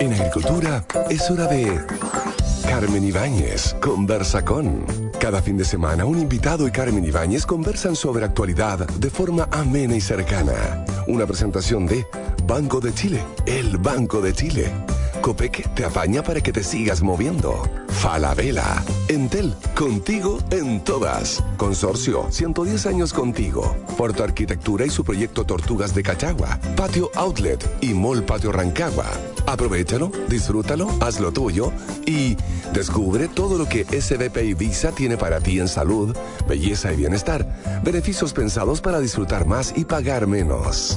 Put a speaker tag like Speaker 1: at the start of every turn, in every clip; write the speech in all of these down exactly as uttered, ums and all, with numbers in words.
Speaker 1: En agricultura es hora de Carmen Ibáñez conversa con. Cada fin de semana un invitado y Carmen Ibáñez conversan sobre actualidad de forma amena y cercana. Una presentación de Banco de Chile, el Banco de Chile. Copec te apaña para que te sigas moviendo. Falabella, Entel, contigo en todas. Consorcio, ciento diez años contigo. Puerto Arquitectura y su proyecto Tortugas de Cachagua. Patio Outlet y Mall Patio Rancagua. Aprovechalo, disfrútalo, hazlo tuyo y descubre todo lo que S B P y Visa tiene para ti en salud, belleza y bienestar. Beneficios pensados para disfrutar más y pagar menos.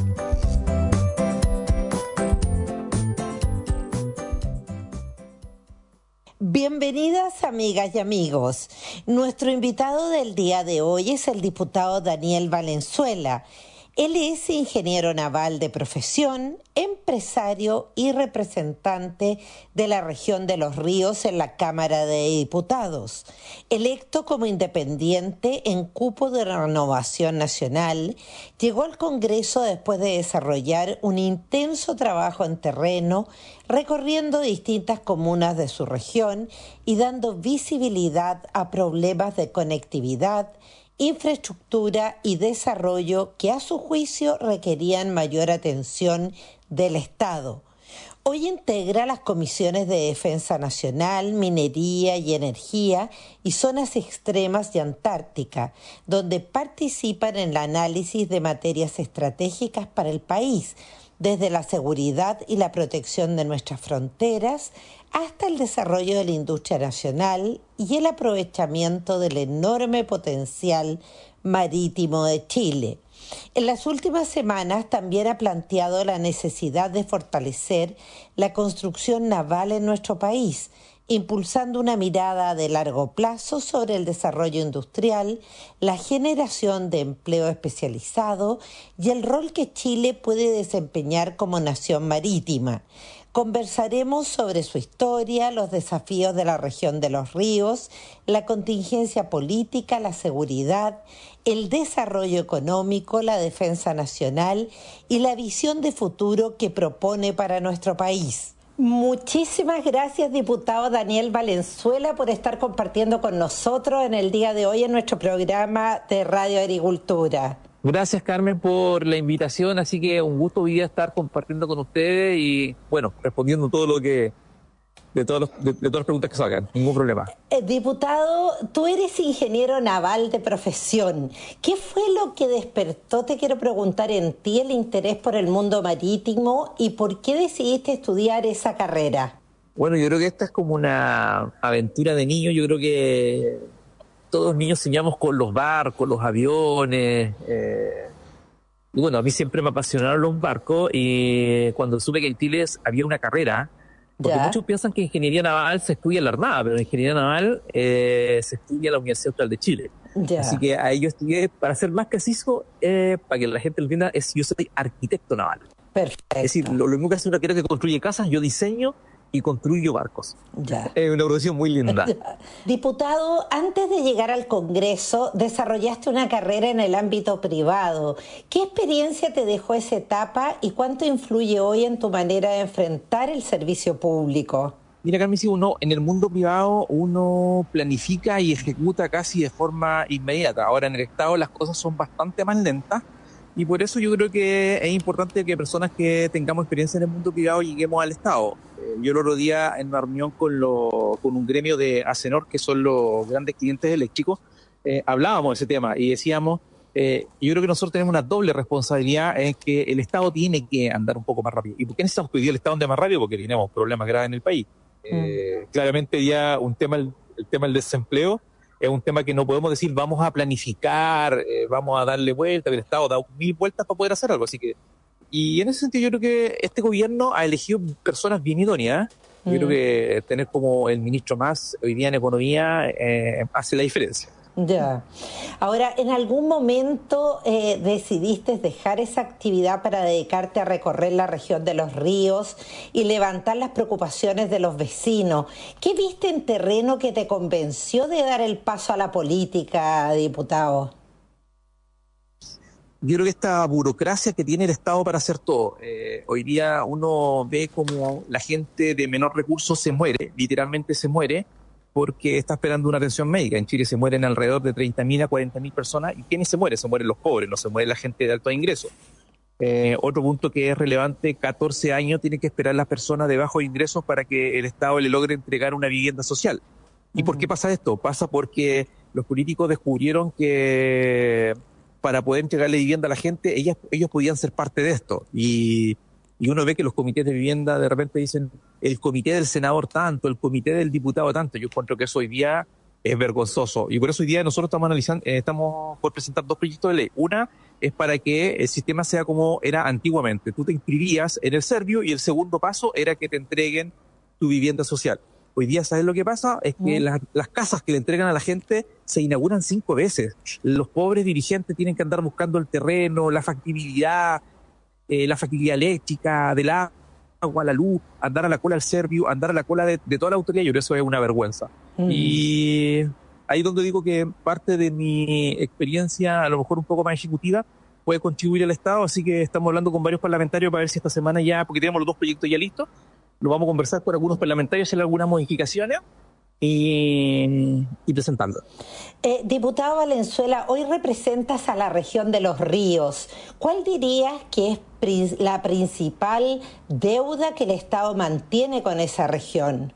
Speaker 2: Bienvenidas, amigas y amigos. Nuestro invitado del día de hoy es el diputado Daniel Valenzuela. Él es ingeniero naval de profesión, empresario y representante de la región de Los Ríos en la Cámara de Diputados. Electo como independiente en cupo de Renovación Nacional, llegó al Congreso después de desarrollar un intenso trabajo en terreno, recorriendo distintas comunas de su región y dando visibilidad a problemas de conectividad, infraestructura y desarrollo que a su juicio requerían mayor atención del Estado. Hoy integra las comisiones de Defensa Nacional, Minería y Energía y Zonas Extremas y Antártica, donde participa en el análisis de materias estratégicas para el país, desde la seguridad y la protección de nuestras fronteras hasta el desarrollo de la industria nacional y el aprovechamiento del enorme potencial marítimo de Chile. En las últimas semanas también ha planteado la necesidad de fortalecer la construcción naval en nuestro país, impulsando una mirada de largo plazo sobre el desarrollo industrial, la generación de empleo especializado y el rol que Chile puede desempeñar como nación marítima. Conversaremos sobre su historia, los desafíos de la región de Los Ríos, la contingencia política, la seguridad, el desarrollo económico, la defensa nacional y la visión de futuro que propone para nuestro país. Muchísimas gracias, diputado Daniel Valenzuela, por estar compartiendo con nosotros en el día de hoy en nuestro programa de Radio Agricultura.
Speaker 3: Gracias, Carmen, por la invitación, así que un gusto hoy día estar compartiendo con ustedes y, bueno, respondiendo todo lo que, de, todos los, de, de todas las preguntas que salgan, ningún problema.
Speaker 2: Eh, diputado, tú eres ingeniero naval de profesión. ¿Qué fue lo que despertó, te quiero preguntar, en ti el interés por el mundo marítimo y por qué decidiste estudiar esa carrera?
Speaker 3: Bueno, yo creo que esta es como una aventura de niño. Yo creo que todos los niños soñamos con los barcos, los aviones. Eh, y bueno, a mí siempre me apasionaron los barcos y cuando supe que en Chile había una carrera, porque ¿ya? Muchos piensan que ingeniería naval se estudia en la Armada, pero ingeniería naval eh, se estudia en la Universidad Austral de Chile. ¿Ya? Así que ahí yo estudié, para ser más preciso, eh, para que la gente lo entienda, es, yo soy arquitecto naval.
Speaker 2: Perfecto.
Speaker 3: Es decir, lo, lo mismo que hace una arquitecto que construye casas, yo diseño y construyo barcos.
Speaker 2: Ya.
Speaker 3: Es una profesión muy linda.
Speaker 2: Ya. Diputado, antes de llegar al Congreso, desarrollaste una carrera en el ámbito privado. ¿Qué experiencia te dejó esa etapa y cuánto influye hoy en tu manera de enfrentar el servicio público?
Speaker 3: Mira, Carmen, si uno en el mundo privado uno planifica y ejecuta casi de forma inmediata. Ahora en el Estado las cosas son bastante más lentas. Y por eso yo creo que es importante que personas que tengamos experiencia en el mundo privado lleguemos al Estado. Eh, yo el otro día en una reunión con, lo, con un gremio de Acenor, que son los grandes clientes eléctricos, eh, hablábamos de ese tema y decíamos, eh, yo creo que nosotros tenemos una doble responsabilidad en que el Estado tiene que andar un poco más rápido. ¿Y por qué necesitamos que hoy día el Estado ande más rápido? Porque tenemos problemas graves en el país. Eh, mm. Claramente ya un tema, el, el tema del desempleo, es un tema que no podemos decir vamos a planificar, eh, vamos a darle vuelta, el Estado da mil vueltas para poder hacer algo. Así que, y en ese sentido yo creo que este gobierno ha elegido personas bien idóneas. Yo mm. creo que tener como el ministro más hoy día en economía eh, hace la diferencia.
Speaker 2: Ya. Ahora, ¿en algún momento eh, decidiste dejar esa actividad para dedicarte a recorrer la región de Los Ríos y levantar las preocupaciones de los vecinos? ¿Qué viste en terreno que te convenció de dar el paso a la política, diputado?
Speaker 3: yo creo que esta burocracia que tiene el Estado para hacer todo. Eh, hoy día uno ve como la gente de menor recursos se muere, literalmente se muere, porque está esperando una atención médica. En Chile se mueren alrededor de treinta mil a cuarenta mil personas. ¿Y quiénes se mueren? Se mueren los pobres, no se muere la gente de alto ingreso. Eh, otro punto que es relevante, catorce años tienen que esperar las personas de bajos ingresos para que el Estado le logre entregar una vivienda social. ¿Y uh-huh. por qué pasa esto? Pasa porque los políticos descubrieron que para poder entregarle vivienda a la gente, ellas, ellos podían ser parte de esto. Y, y uno ve que los comités de vivienda de repente dicen, el comité del senador tanto, el comité del diputado tanto. Yo encuentro que eso hoy día es vergonzoso. Y por eso hoy día nosotros estamos analizando, eh, estamos por presentar dos proyectos de ley. Una es para que el sistema sea como era antiguamente. Tú te inscribías en el Servio y el segundo paso era que te entreguen tu vivienda social. Hoy día, ¿sabes lo que pasa? Es que mm. las, las casas que le entregan a la gente se inauguran cinco veces. Los pobres dirigentes tienen que andar buscando el terreno, la factibilidad, eh, la factibilidad eléctrica, del agua, la luz, andar a la cola al Servio, andar a la cola de, de toda la autoridad. Yo creo que eso es una vergüenza. Mm. Y ahí donde digo que parte de mi experiencia, a lo mejor un poco más ejecutiva, puede contribuir al Estado, así que estamos hablando con varios parlamentarios para ver si esta semana ya, porque tenemos los dos proyectos ya listos, lo vamos a conversar con algunos parlamentarios, hacer algunas modificaciones y, y presentarlo.
Speaker 2: Eh, diputado Valenzuela, hoy representas a la región de Los Ríos. ¿Cuál dirías que es prin- la principal deuda que el Estado mantiene con esa región?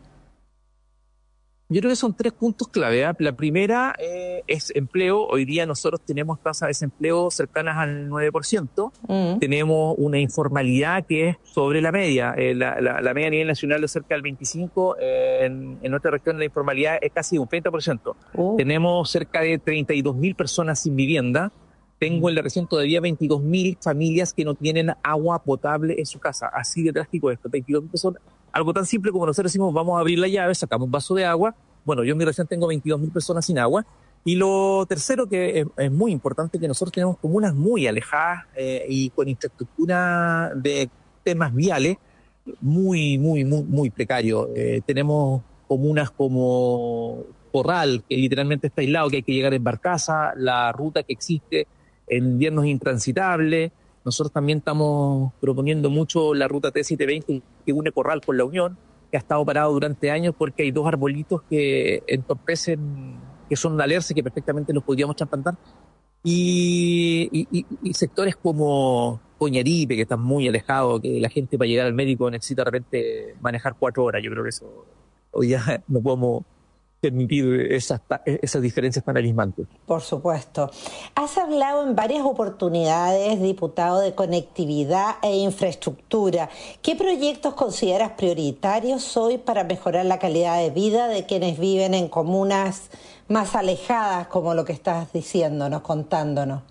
Speaker 3: Yo creo que son tres puntos clave, ¿eh? La primera eh, es empleo. Hoy día nosotros tenemos tasas de desempleo cercanas al nueve por ciento. Mm. Tenemos una informalidad que es sobre la media. Eh, la, la, la media a nivel nacional es cerca del veinticinco por ciento. Eh, en, en nuestra región la informalidad es casi un treinta por ciento. Uh. Tenemos cerca de treinta y dos mil personas sin vivienda. Tengo en la región todavía veintidós mil familias que no tienen agua potable en su casa. Así de drástico esto. veintidós mil personas. Algo tan simple como nosotros decimos, vamos a abrir la llave, sacamos un vaso de agua. Bueno, yo en mi región tengo veintidós mil personas sin agua. Y lo tercero que es, es muy importante, que nosotros tenemos comunas muy alejadas eh, y con infraestructura de temas viales muy, muy, muy, muy precario. Eh, tenemos comunas como Corral, que literalmente está aislado, que hay que llegar en barcaza, la ruta que existe en invierno es intransitable. Nosotros también estamos proponiendo mucho la ruta T setecientos veinte que une Corral con La Unión, que ha estado parado durante años porque hay dos arbolitos que entorpecen, que son una alerce que perfectamente los podríamos trasplantar. Y, y, y sectores como Coñaripe, que están muy alejados, que la gente para llegar al médico necesita de repente manejar cuatro horas. Yo creo que eso hoy ya no podemos permitir esas, esas diferencias tan abismantes.
Speaker 2: Por supuesto. Has hablado en varias oportunidades, diputado, de conectividad e infraestructura. ¿Qué proyectos consideras prioritarios hoy para mejorar la calidad de vida de quienes viven en comunas más alejadas, como lo que estás diciéndonos, contándonos?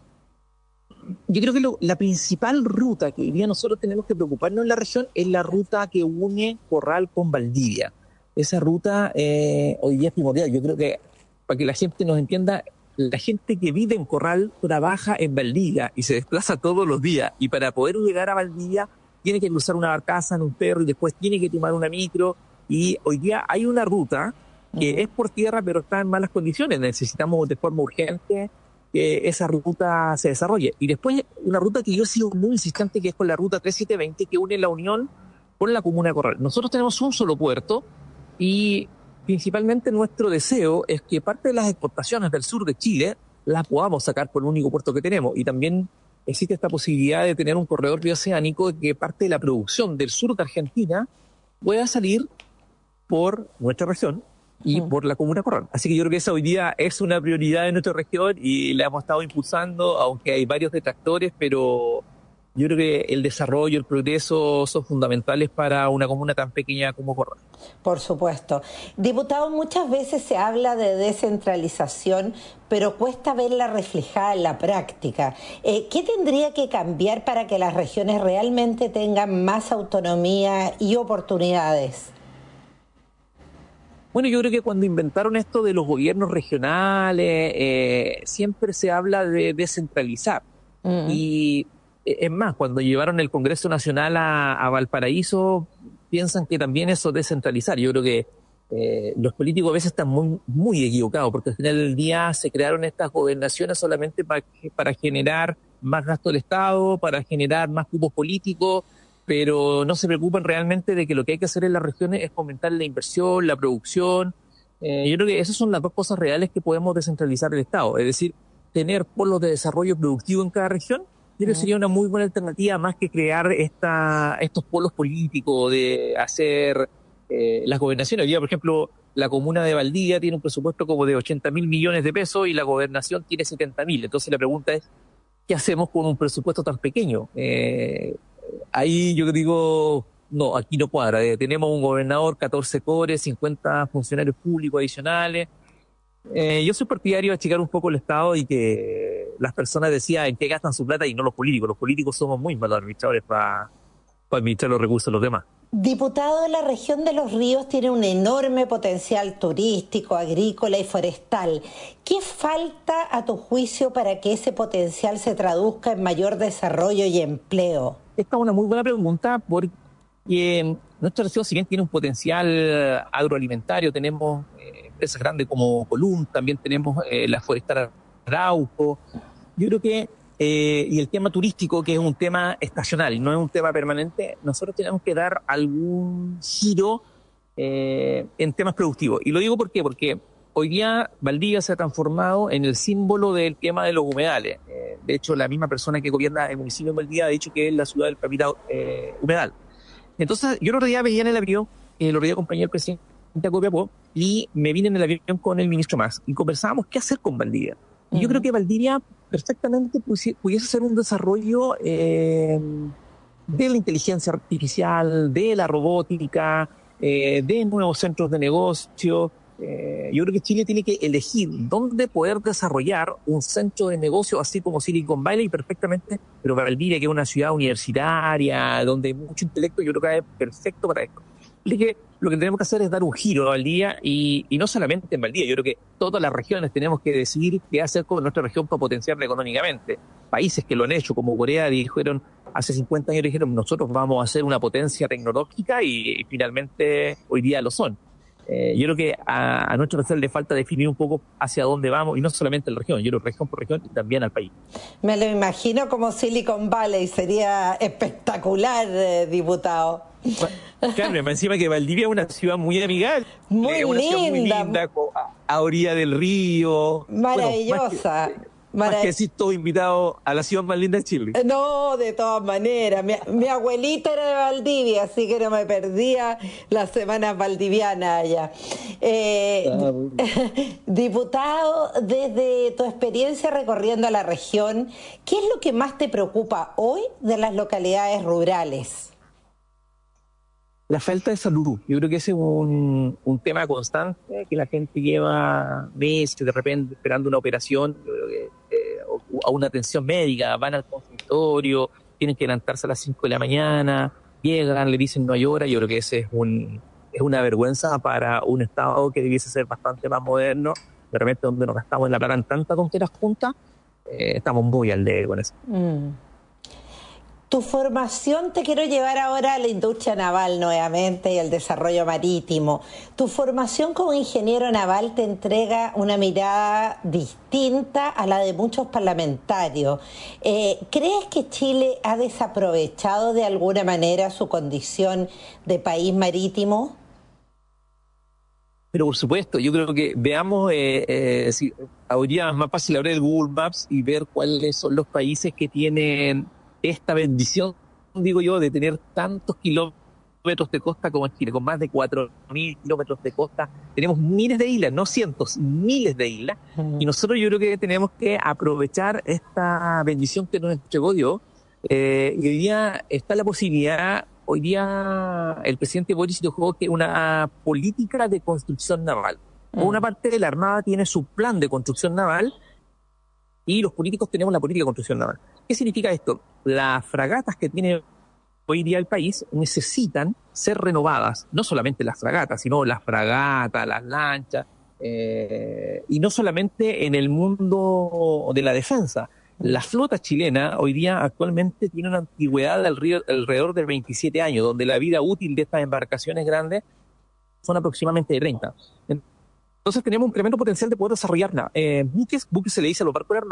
Speaker 3: Yo creo que lo, la principal ruta que hoy día nosotros tenemos que preocuparnos en la región es la ruta que une Corral con Valdivia. Esa ruta eh, hoy día es primordial. Yo creo que, para que la gente nos entienda, la gente que vive en Corral trabaja en Valdivia y se desplaza todos los días. Y para poder llegar a Valdivia tiene que cruzar una barcaza en un perro y después tiene que tomar una micro. Y hoy día hay una ruta que uh-huh. es por tierra, pero está en malas condiciones. Necesitamos de forma urgente que esa ruta se desarrolle. Y después una ruta que yo he sido muy insistente, que es con la ruta treinta y siete veinte, que une La Unión con la comuna de Corral. Nosotros tenemos un solo puerto, y principalmente nuestro deseo es que parte de las exportaciones del sur de Chile las podamos sacar por el único puerto que tenemos. Y también existe esta posibilidad de tener un corredor bioceánico, que parte de la producción del sur de Argentina pueda salir por nuestra región y uh-huh. por la comuna de Corral. Así que yo creo que esa hoy día es una prioridad de nuestra región y la hemos estado impulsando, aunque hay varios detractores, pero yo creo que el desarrollo, el progreso son fundamentales para una comuna tan pequeña como Corral.
Speaker 2: Por supuesto. Diputado, muchas veces se habla de descentralización, pero cuesta verla reflejada en la práctica. Eh, ¿Qué tendría que cambiar para que las regiones realmente tengan más autonomía y oportunidades?
Speaker 3: Bueno, yo creo que cuando inventaron esto de los gobiernos regionales, eh, siempre se habla de descentralizar. Mm. Y es más, cuando llevaron el Congreso Nacional a, a Valparaíso, piensan que también eso es descentralizar. Yo creo que eh, los políticos a veces están muy, muy equivocados, porque al final del día se crearon estas gobernaciones solamente para, para generar más gasto del Estado, para generar más cupos políticos, pero no se preocupan realmente de que lo que hay que hacer en las regiones es fomentar la inversión, la producción. Eh, yo creo que esas son las dos cosas reales que podemos descentralizar el Estado, es decir, tener polos de desarrollo productivo en cada región. Yo creo que sería una muy buena alternativa más que crear esta, estos polos políticos de hacer eh, las gobernaciones. Hoy día, por ejemplo, la comuna de Valdivia tiene un presupuesto como de ochenta mil millones de pesos y la gobernación tiene setenta mil. Entonces la pregunta es, ¿qué hacemos con un presupuesto tan pequeño? Eh, ahí yo digo, no, aquí no cuadra. Eh, tenemos un gobernador, catorce cores, cincuenta funcionarios públicos adicionales. Eh, yo soy partidario de achicar un poco el Estado y que las personas decían en qué gastan su plata y no los políticos. Los políticos somos muy malos administradores para, para administrar los recursos de los demás.
Speaker 2: Diputado, la región de Los Ríos tiene un enorme potencial turístico, agrícola y forestal. ¿Qué falta, a tu juicio, para que ese potencial se traduzca en mayor desarrollo y empleo?
Speaker 3: Esta es una muy buena pregunta porque nuestra región, si bien tiene un potencial agroalimentario, tenemos eh, empresas grandes como Colum, también tenemos eh, la forestal Arauco. Yo creo que Eh, y el tema turístico, que es un tema estacional, no es un tema permanente, nosotros tenemos que dar algún giro eh, en temas productivos. Y lo digo ¿por qué? Porque hoy día Valdivia se ha transformado en el símbolo del tema de los humedales. Eh, de hecho, la misma persona que gobierna el municipio de Valdivia ha dicho que es la ciudad del capital eh, humedal. Entonces, yo el otro día veía en el avión, el otro día acompañé al presidente a Copiapó y me vine en el avión con el ministro Mas y conversábamos qué hacer con Valdivia. Y yo uh-huh. creo que Valdivia perfectamente pudiese ser un desarrollo eh, de la inteligencia artificial, de la robótica, eh, de nuevos centros de negocio. Eh, yo creo que Chile tiene que elegir dónde poder desarrollar un centro de negocio así como Silicon Valley perfectamente, pero Valdivia, que es una ciudad universitaria, donde hay mucho intelecto, yo creo que es perfecto para esto. Así que lo que tenemos que hacer es dar un giro a Valdivia y, y no solamente en Valdivia, yo creo que todas las regiones tenemos que decidir qué hacer con nuestra región para potenciarla económicamente. Países que lo han hecho, como Corea, dijeron hace cincuenta años, dijeron nosotros vamos a ser una potencia tecnológica y, y finalmente hoy día lo son. Eh, yo creo que a, a nuestra región le falta definir un poco hacia dónde vamos, y no solamente en la región, yo creo región por región y también al país.
Speaker 2: Me lo imagino como Silicon Valley, sería espectacular, eh, diputado.
Speaker 3: Claro, encima que Valdivia es una ciudad muy amigable,
Speaker 2: muy
Speaker 3: es una
Speaker 2: linda,
Speaker 3: ciudad muy linda, a, a orilla del río.
Speaker 2: Maravillosa.
Speaker 3: Bueno, más que, Marav- más que decir, todos invitados a la ciudad más linda de Chile.
Speaker 2: No, de todas maneras. Mi, mi abuelita era de Valdivia, así que no me perdía las semanas valdivianas allá. Eh, ah, diputado, desde tu experiencia recorriendo la región, ¿qué es lo que más te preocupa hoy de las localidades rurales?
Speaker 3: La falta de salud. Yo creo que ese es un, un tema constante que la gente lleva meses de repente esperando una operación, yo creo que, eh, o, a una atención médica, van al consultorio, tienen que levantarse a las cinco de la mañana, llegan, le dicen no hay hora. Yo creo que ese es un es una vergüenza para un Estado que debiese ser bastante más moderno. De repente, donde nos gastamos en la plata en tantas tonteras juntas, eh, estamos muy al debe con eso.
Speaker 2: Mm. Tu formación, te quiero llevar ahora a la industria naval nuevamente y al desarrollo marítimo. Tu formación como ingeniero naval te entrega una mirada distinta a la de muchos parlamentarios. Eh, ¿Crees que Chile ha desaprovechado de alguna manera su condición de país marítimo?
Speaker 3: Pero por supuesto, yo creo que veamos, eh, eh, si, ahora es más fácil abrir el Google Maps y ver cuáles son los países que tienen esta bendición, digo yo, de tener tantos kilómetros de costa como Chile, con más de cuatro mil kilómetros de costa. Tenemos miles de islas, no cientos, miles de islas. Uh-huh. Y nosotros yo creo que tenemos que aprovechar esta bendición que nos entregó Dios. Eh, y hoy día está la posibilidad, hoy día el presidente Boris dijo que una política de construcción naval. Uh-huh. Una parte de la Armada tiene su plan de construcción naval y los políticos tenemos la política de construcción naval. ¿Qué significa esto? Las fragatas que tiene hoy día el país necesitan ser renovadas. No solamente las fragatas, sino las fragatas, las lanchas, eh, y no solamente en el mundo de la defensa. La flota chilena hoy día actualmente tiene una antigüedad de alrededor de veintisiete años, donde la vida útil de estas embarcaciones grandes son aproximadamente de treinta. Entonces tenemos un tremendo potencial de poder desarrollar eh, buques, buques se le dice a los barcos de armada,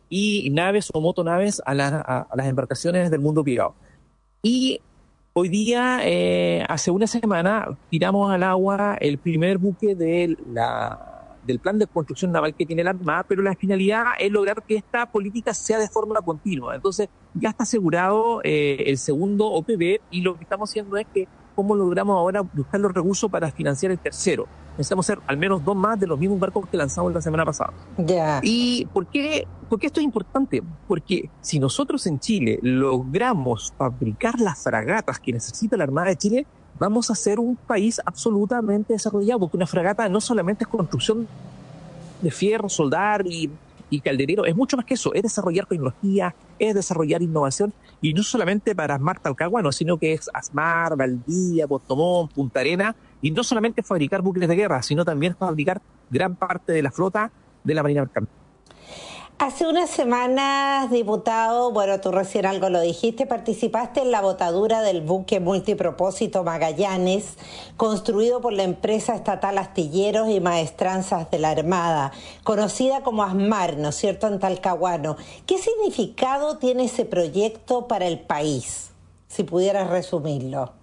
Speaker 3: y naves o motonaves a, la, a, a las embarcaciones del mundo privado. Y hoy día, eh, hace una semana, tiramos al agua el primer buque de la, del plan de construcción naval que tiene la Armada, pero la finalidad es lograr que esta política sea de forma continua. Entonces, ya está asegurado eh, el segundo O P B, y lo que estamos haciendo es que cómo logramos ahora buscar los recursos para financiar el tercero. Necesitamos hacer al menos dos más de los mismos barcos que lanzamos la semana pasada.
Speaker 2: Ya.
Speaker 3: ¿Y por qué, por qué esto es importante? Porque si nosotros en Chile logramos fabricar las fragatas que necesita la Armada de Chile, vamos a ser un país absolutamente desarrollado, porque una fragata no solamente es construcción de fierro, soldar y, y calderero, es mucho más que eso, es desarrollar tecnología, es desarrollar innovación, y no solamente para Asmar Talcahuano, sino que es Asmar, Valdivia, Puerto Montt, Punta Arenas, y no solamente fabricar buques de guerra, sino también fabricar gran parte de la flota de la Marina Mercante.
Speaker 2: Hace unas semanas, diputado, bueno, tú recién algo lo dijiste, participaste en la botadura del buque multipropósito Magallanes, construido por la empresa estatal Astilleros y Maestranzas de la Armada, conocida como ASMAR, ¿no es cierto?, en Talcahuano. ¿Qué significado tiene ese proyecto para el país, si pudieras resumirlo?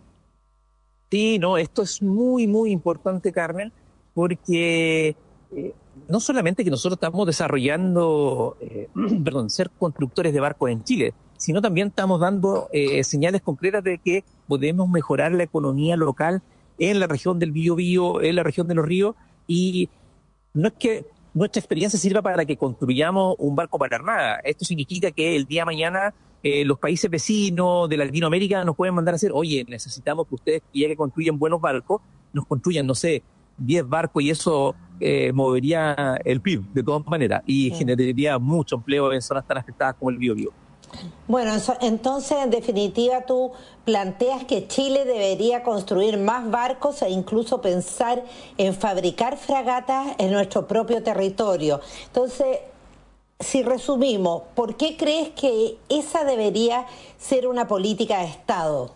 Speaker 3: Sí, no, esto es muy, muy importante, Carmen, porque eh, no solamente que nosotros estamos desarrollando, eh, perdón, ser constructores de barcos en Chile, sino también estamos dando eh, señales concretas de que podemos mejorar la economía local en la región del Biobío, en la región de los ríos, y no es que nuestra experiencia sirva para que construyamos un barco para la Armada. Esto significa que el día de mañana eh, los países vecinos de Latinoamérica nos pueden mandar a decir, oye, necesitamos que ustedes, ya que construyen buenos barcos, nos construyan, no sé, diez barcos, y eso eh, movería el P I B de todas maneras y sí. generaría mucho empleo en zonas tan afectadas como el Biobío.
Speaker 2: Bueno, entonces, en definitiva, tú planteas que Chile debería construir más barcos e incluso pensar en fabricar fragatas en nuestro propio territorio. Entonces, si resumimos, ¿por qué crees que esa debería ser una política de Estado?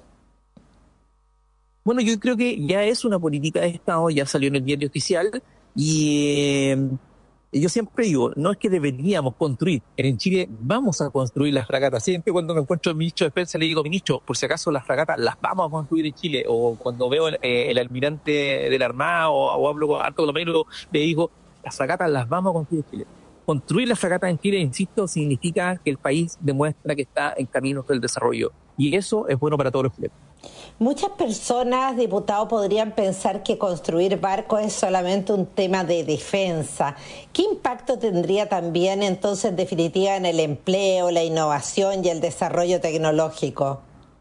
Speaker 3: Bueno, yo creo que ya es una política de Estado, ya salió en el diario oficial, y eh, yo siempre digo, no es que deberíamos construir, en Chile vamos a construir las fragatas. Siempre cuando me encuentro el ministro de Defensa le digo, ministro, por si acaso las fragatas las vamos a construir en Chile, o cuando veo el, eh, el almirante de la Armada o, o hablo con Alto Colomero, le digo, las fragatas las vamos a construir en Chile. Construir las fragatas en Chile, insisto, significa que el país demuestra que está en camino del desarrollo, y eso es bueno para todos los chilenos.
Speaker 2: Muchas personas, diputado, podrían pensar que construir barcos es solamente un tema de defensa. ¿Qué impacto tendría también entonces, en definitiva, en el empleo, la innovación y el desarrollo tecnológico?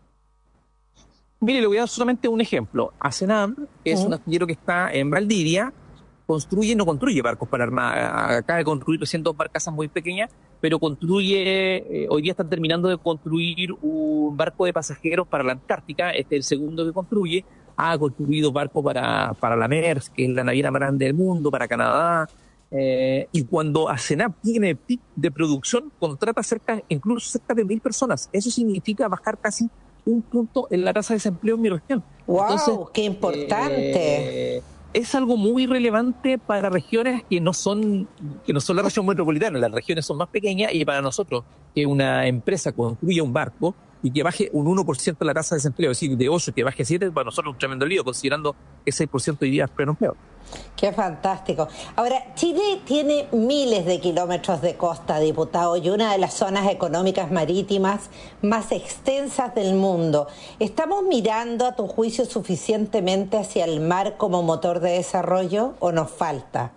Speaker 3: Mire, le voy a dar solamente un ejemplo. Asenam, que es ¿Mm? un astillero que está en Valdivia, construye, no construye barcos para Armada. Acaba de construir recién dos barcazas muy pequeñas, pero construye, eh, hoy día están terminando de construir un barco de pasajeros para la Antártica. Este es el segundo que construye. Ha construido barcos para, para la Maersk, que es la naviera más grande del mundo, para Canadá. Eh, y cuando Asenap tiene pic de producción, contrata cerca, incluso cerca de mil personas. Eso significa bajar casi un punto en la tasa de desempleo en mi región.
Speaker 2: ¡Wow!
Speaker 3: Entonces,
Speaker 2: ¡qué importante!
Speaker 3: Eh, es algo muy relevante para regiones que no son que no son la región metropolitana. Las regiones son más pequeñas, y para nosotros, que una empresa construya un barco y que baje un uno por ciento la tasa de desempleo, es decir, de ocho que baje siete, para nosotros es un tremendo lío, considerando que seis por ciento hoy día es pleno empleo.
Speaker 2: Qué fantástico. Ahora, Chile tiene miles de kilómetros de costa, diputado, y una de las zonas económicas marítimas más extensas del mundo. ¿Estamos mirando, a tu juicio, suficientemente hacia el mar como motor de desarrollo, o nos falta?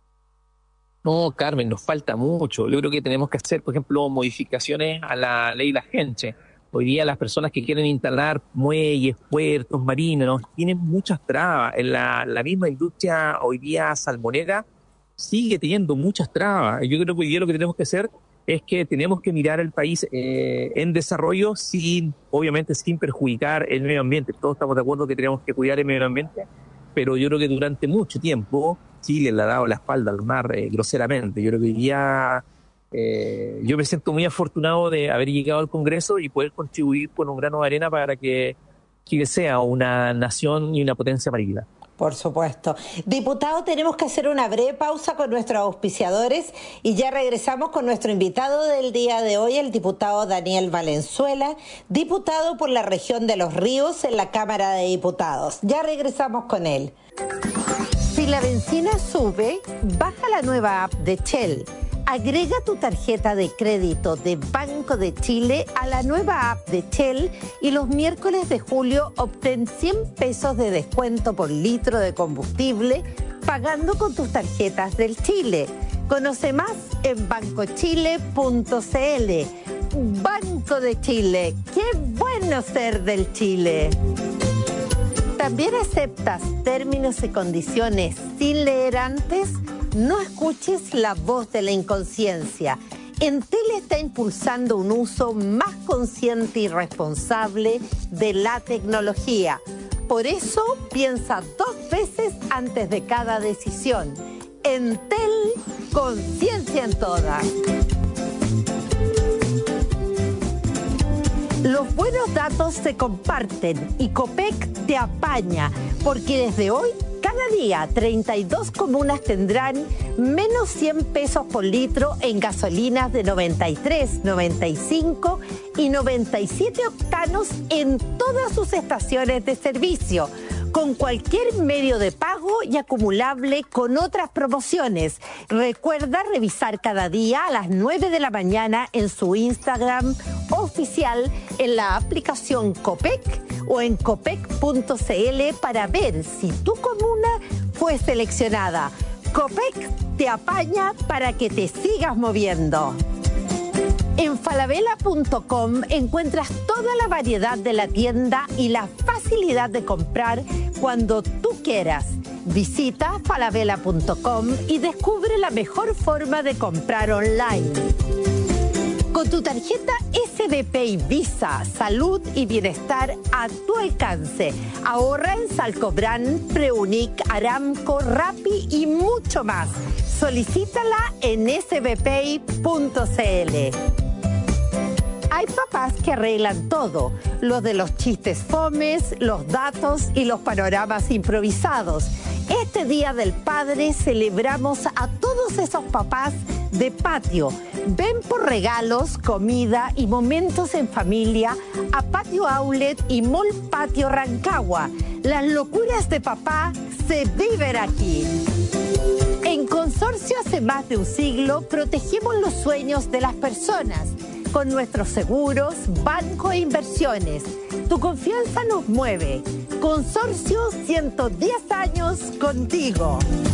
Speaker 3: No, Carmen, nos falta mucho. Yo creo que tenemos que hacer, por ejemplo, modificaciones a la ley de la gente. Hoy día las personas que quieren instalar muelles, puertos, marinos, tienen muchas trabas. En la, la misma industria hoy día salmonera sigue teniendo muchas trabas. Yo creo que hoy día lo que tenemos que hacer es que tenemos que mirar al país eh, en desarrollo, sin, obviamente sin perjudicar el medio ambiente. Todos estamos de acuerdo que tenemos que cuidar el medio ambiente, pero yo creo que durante mucho tiempo Chile le ha dado la espalda al mar eh, groseramente. Yo creo que hoy día eh, yo me siento muy afortunado de haber llegado al Congreso y poder contribuir con un grano de arena para que Chile sea una nación y una potencia marítima.
Speaker 2: Por supuesto. Diputado, tenemos que hacer una breve pausa con nuestros auspiciadores y ya regresamos con nuestro invitado del día de hoy, el diputado Daniel Valenzuela, diputado por la región de Los Ríos en la Cámara de Diputados. Ya regresamos con él. Si la benzina sube, baja la nueva app de Shell. Agrega tu tarjeta de crédito de Banco de Chile a la nueva app de Shell y los miércoles de julio obtén cien pesos de descuento por litro de combustible pagando con tus tarjetas del Chile. Conoce más en banco chile punto c l. Banco de Chile, qué bueno ser del Chile. ¿También aceptas términos y condiciones sin leer antes? No escuches la voz de la inconsciencia. Entel está impulsando un uso más consciente y responsable de la tecnología. Por eso, piensa dos veces antes de cada decisión. Entel, conciencia en todas. Los buenos datos se comparten y Copec te apaña, porque desde hoy, cada día, treinta y dos comunas tendrán menos cien pesos por litro en gasolinas de noventa y tres, noventa y cinco y noventa y siete octanos en todas sus estaciones de servicio, con cualquier medio de pago y acumulable con otras promociones. Recuerda revisar cada día a las nueve de la mañana en su Instagram oficial, en la aplicación Copec o en copec punto c l para ver si tu comuna fue seleccionada. Copec te apaña para que te sigas moviendo. En falabella punto com encuentras toda la variedad de la tienda y la facilidad de comprar cuando tú quieras. Visita falabella punto com y descubre la mejor forma de comprar online. Con tu tarjeta S B P y Visa, salud y bienestar a tu alcance. Ahorra en Salcobrand, Preunic, Aramco, Rappi y mucho más. Solicítala en s b p i punto c l. Hay papás que arreglan todo, lo de los chistes fomes, los datos y los panoramas improvisados. Este Día del Padre celebramos a todos esos papás de patio. Ven por regalos, comida y momentos en familia a Patio Outlet y Mall Patio Rancagua. Las locuras de papá se viven aquí. En Consorcio hace más de un siglo protegemos los sueños de las personas con nuestros seguros, banco e inversiones. Tu confianza nos mueve. Consorcio, ciento diez años contigo.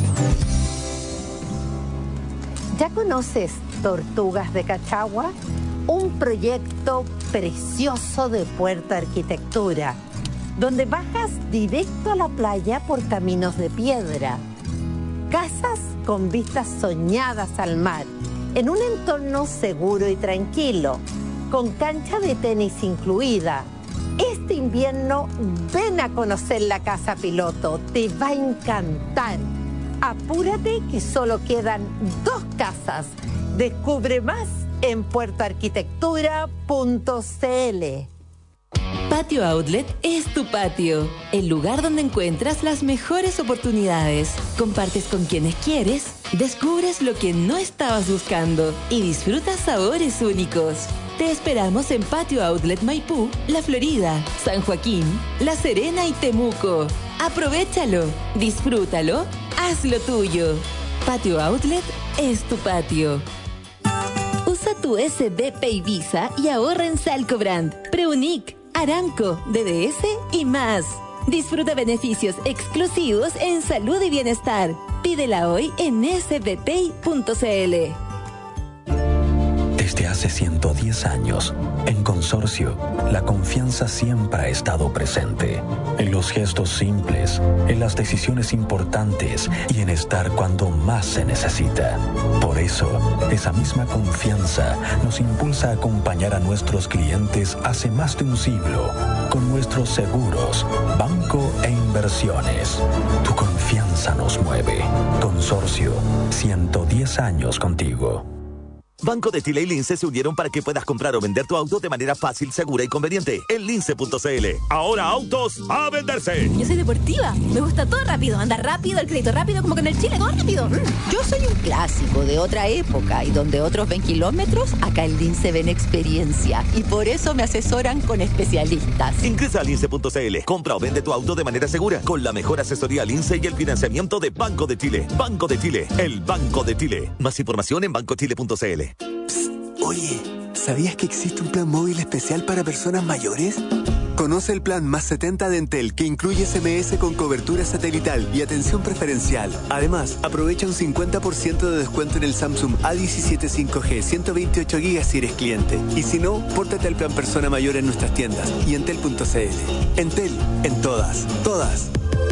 Speaker 2: ¿Ya conoces Tortugas de Cachagua? Un proyecto precioso de Puerto Arquitectura, donde bajas directo a la playa por caminos de piedra. Casas con vistas soñadas al mar, en un entorno seguro y tranquilo, con cancha de tenis incluida. Este invierno ven a conocer la casa piloto, te va a encantar. Apúrate que solo quedan dos casas. Descubre más en puerto arquitectura punto c l.
Speaker 4: Patio Outlet es tu patio, el lugar donde encuentras las mejores oportunidades. Compartes con quienes quieres, descubres lo que no estabas buscando y disfrutas sabores únicos. Te esperamos en Patio Outlet Maipú, La Florida, San Joaquín, La Serena y Temuco. Aprovéchalo, disfrútalo, hazlo tuyo. Patio Outlet es tu patio. Usa tu S B P y Visa y ahorra en Salcobrand, Preunic, Aramco, D D S y más. Disfruta beneficios exclusivos en salud y bienestar. Pídela hoy en s b p i punto c l.
Speaker 5: Desde hace ciento diez años, en Consorcio, la confianza siempre ha estado presente. En los gestos simples, en las decisiones importantes y en estar cuando más se necesita. Por eso, esa misma confianza nos impulsa a acompañar a nuestros clientes hace más de un siglo con nuestros seguros, banco e inversiones. Tu confianza nos mueve. Consorcio, ciento diez años contigo.
Speaker 6: Banco de Chile y Lince se unieron para que puedas comprar o vender tu auto de manera fácil, segura y conveniente. En lince punto c l. Ahora autos a venderse.
Speaker 7: Yo soy deportiva. Me gusta todo rápido. Andar rápido, el crédito rápido, como que en el Chile todo rápido.
Speaker 8: Yo soy un clásico de otra época y donde otros ven kilómetros, acá en Lince ven experiencia. Y por eso me asesoran con especialistas.
Speaker 6: Ingresa a lince punto c l. Compra o vende tu auto de manera segura con la mejor asesoría Lince y el financiamiento de Banco de Chile. Banco de Chile, el Banco de Chile. Más información en banco chile punto c l.
Speaker 9: Psst, oye, ¿sabías que existe un plan móvil especial para personas mayores? Conoce el plan Más setenta de Entel, que incluye ese eme ese con cobertura satelital y atención preferencial. Además, aprovecha un cincuenta por ciento de descuento en el Samsung A diecisiete cinco G ciento veintiocho gigas si eres cliente. Y si no, pórtate al plan persona mayor en nuestras tiendas y entel punto c l. Entel, en todas, todas.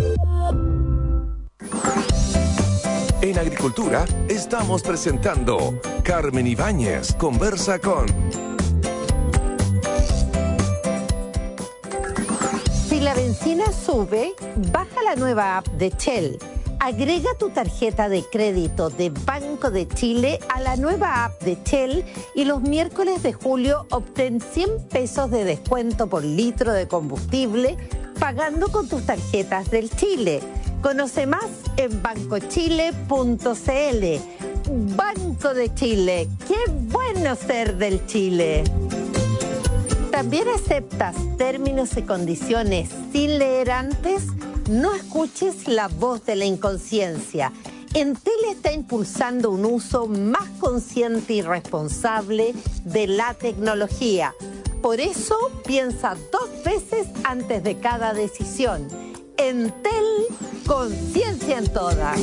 Speaker 1: En Agricultura estamos presentando Carmen Ibáñez conversa con...
Speaker 2: Si la benzina sube, baja la nueva app de Shell. Agrega tu tarjeta de crédito de Banco de Chile a la nueva app de Shell y los miércoles de julio obtén cien pesos de descuento por litro de combustible pagando con tus tarjetas del Chile. Conoce más en banco chile punto c l. Banco de Chile, qué bueno ser del Chile. ¿También aceptas términos y condiciones sin leer antes? No escuches la voz de la inconsciencia. Entel está impulsando un uso más consciente y responsable de la tecnología. Por eso, piensa dos veces antes de cada decisión. Entel, conciencia en todas.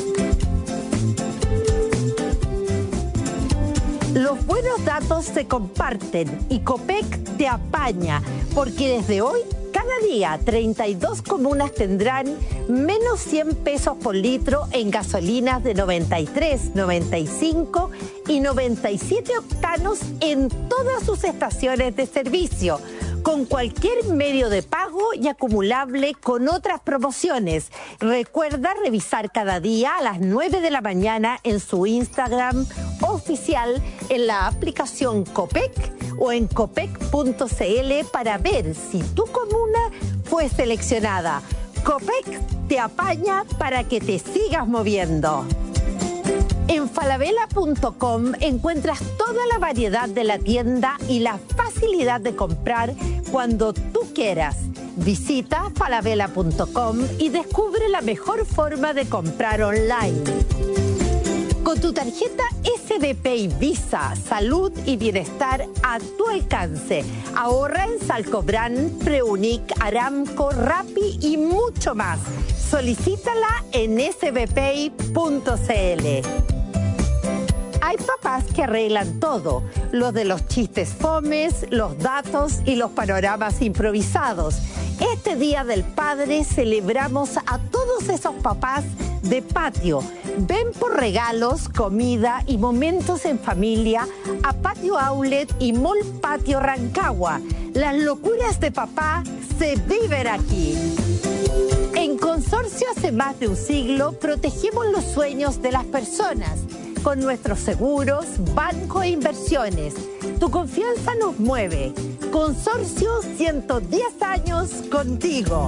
Speaker 2: Los buenos datos se comparten y Copec te apaña, porque desde hoy, cada día, treinta y dos comunas tendrán menos cien pesos por litro en gasolinas de noventa y tres, noventa y cinco y noventa y siete octanos en todas sus estaciones de servicio, con cualquier medio de pago y acumulable con otras promociones. Recuerda revisar cada día a las nueve de la mañana en su Instagram oficial, en la aplicación Copec o en copec punto c l para ver si tu comuna fue seleccionada. Copec te apaña para que te sigas moviendo. En falabella punto com encuentras toda la variedad de la tienda y la facilidad de comprar cuando tú quieras. Visita falabella punto com y descubre la mejor forma de comprar online. Con tu tarjeta ese be pe y Visa, salud y bienestar a tu alcance. Ahorra en Salcobrand, Preunic, Aramco, Rappi y mucho más. Solicítala en ese be pe i punto ce ele. Hay papás que arreglan todo, lo de los chistes fomes, los datos y los panoramas improvisados. Este Día del Padre celebramos a todos esos papás de patio. Ven por regalos, comida y momentos en familia a Patio Outlet y Mall Patio Rancagua. Las locuras de papá se viven aquí. En Consorcio hace más de un siglo protegemos los sueños de las personas con nuestros seguros, banco e inversiones. Tu confianza nos mueve. Consorcio, ciento diez años contigo.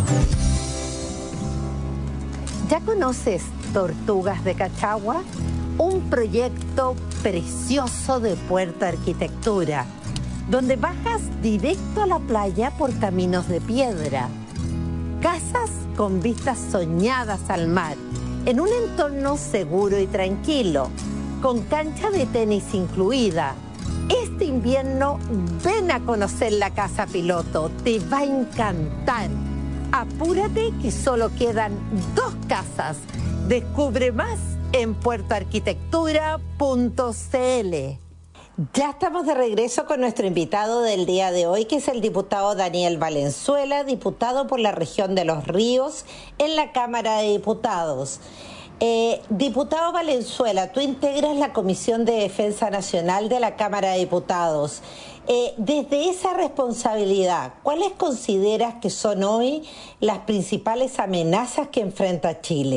Speaker 2: ¿Ya conoces Tortugas de Cachagua? Un proyecto precioso de Puerto Arquitectura, donde bajas directo a la playa por caminos de piedra. Casas con vistas soñadas al mar, en un entorno seguro y tranquilo, con cancha de tenis incluida. Este invierno ven a conocer la casa piloto, te va a encantar. Apúrate que solo quedan dos casas. Descubre más en puerto arquitectura punto ce ele. Ya estamos de regreso con nuestro invitado del día de hoy, que es el diputado Daniel Valenzuela, diputado por la región de Los Ríos en la Cámara de Diputados. Eh, diputado Valenzuela, tú integras la Comisión de Defensa Nacional de la Cámara de Diputados. Eh, desde esa responsabilidad, ¿cuáles consideras que son hoy las principales amenazas que enfrenta Chile?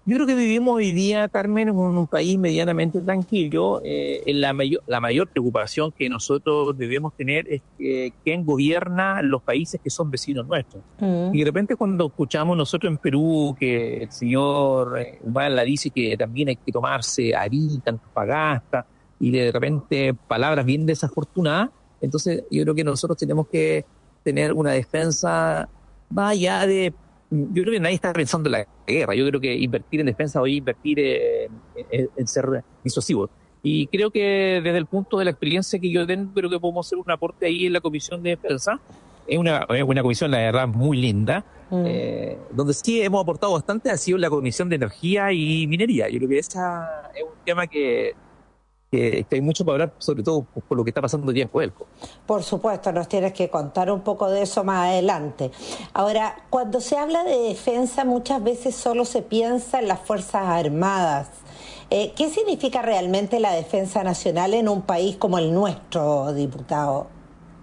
Speaker 3: Yo creo que vivimos hoy día, Carmen, en un país medianamente tranquilo. Eh, en la, mayor, la mayor preocupación que nosotros debemos tener es que quién gobierna los países que son vecinos nuestros. Mm. Y de repente cuando escuchamos nosotros en Perú que el señor Humala dice que también hay que tomarse Arica, Antofagasta, y de repente palabras bien desafortunadas, entonces yo creo que nosotros tenemos que tener una defensa más allá de... Yo creo que nadie está pensando en la guerra. Yo creo que invertir en defensa hoy invertir en, en, en ser disuasivos. Y creo que desde el punto de la experiencia que yo tengo, creo que podemos hacer un aporte ahí en la Comisión de Defensa. Es una, es una comisión, la verdad, muy linda. Mm. Eh, donde sí hemos aportado bastante ha sido la Comisión de Energía y Minería. Yo creo que ese es un tema que... Que, que hay mucho para hablar, sobre todo por, por lo que está pasando hoy día en Codelco.
Speaker 2: Por supuesto, nos tienes que contar un poco de eso más adelante. Ahora, cuando se habla de defensa, muchas veces solo se piensa en las Fuerzas Armadas. Eh, ¿Qué significa realmente la defensa nacional en un país como el nuestro, diputado?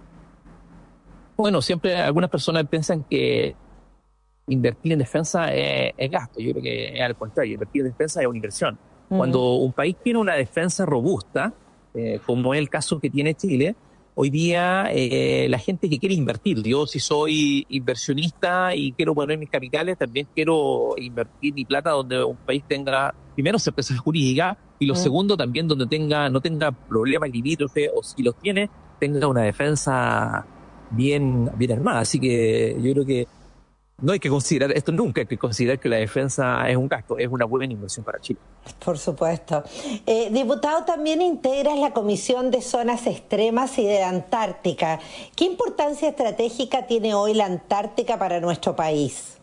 Speaker 3: Bueno, siempre algunas personas piensan que invertir en defensa es, es gasto. Yo creo que es al contrario, invertir en defensa es una inversión. Cuando un país tiene una defensa robusta, eh, como es el caso que tiene Chile, hoy día eh, la gente que quiere invertir, yo si soy inversionista y quiero poner mis capitales, también quiero invertir mi plata donde un país tenga, primero, certeza jurídica, y lo mm. segundo, también donde tenga no tenga problemas limítrofes, o si los tiene, tenga una defensa bien, bien armada. Así que yo creo que no hay que considerar esto nunca, hay que considerar que la defensa es un gasto, es una buena inversión para Chile.
Speaker 2: Por supuesto. Eh, diputado, también integras la Comisión de Zonas Extremas y de la Antártica. ¿Qué importancia estratégica tiene hoy la Antártica para nuestro país?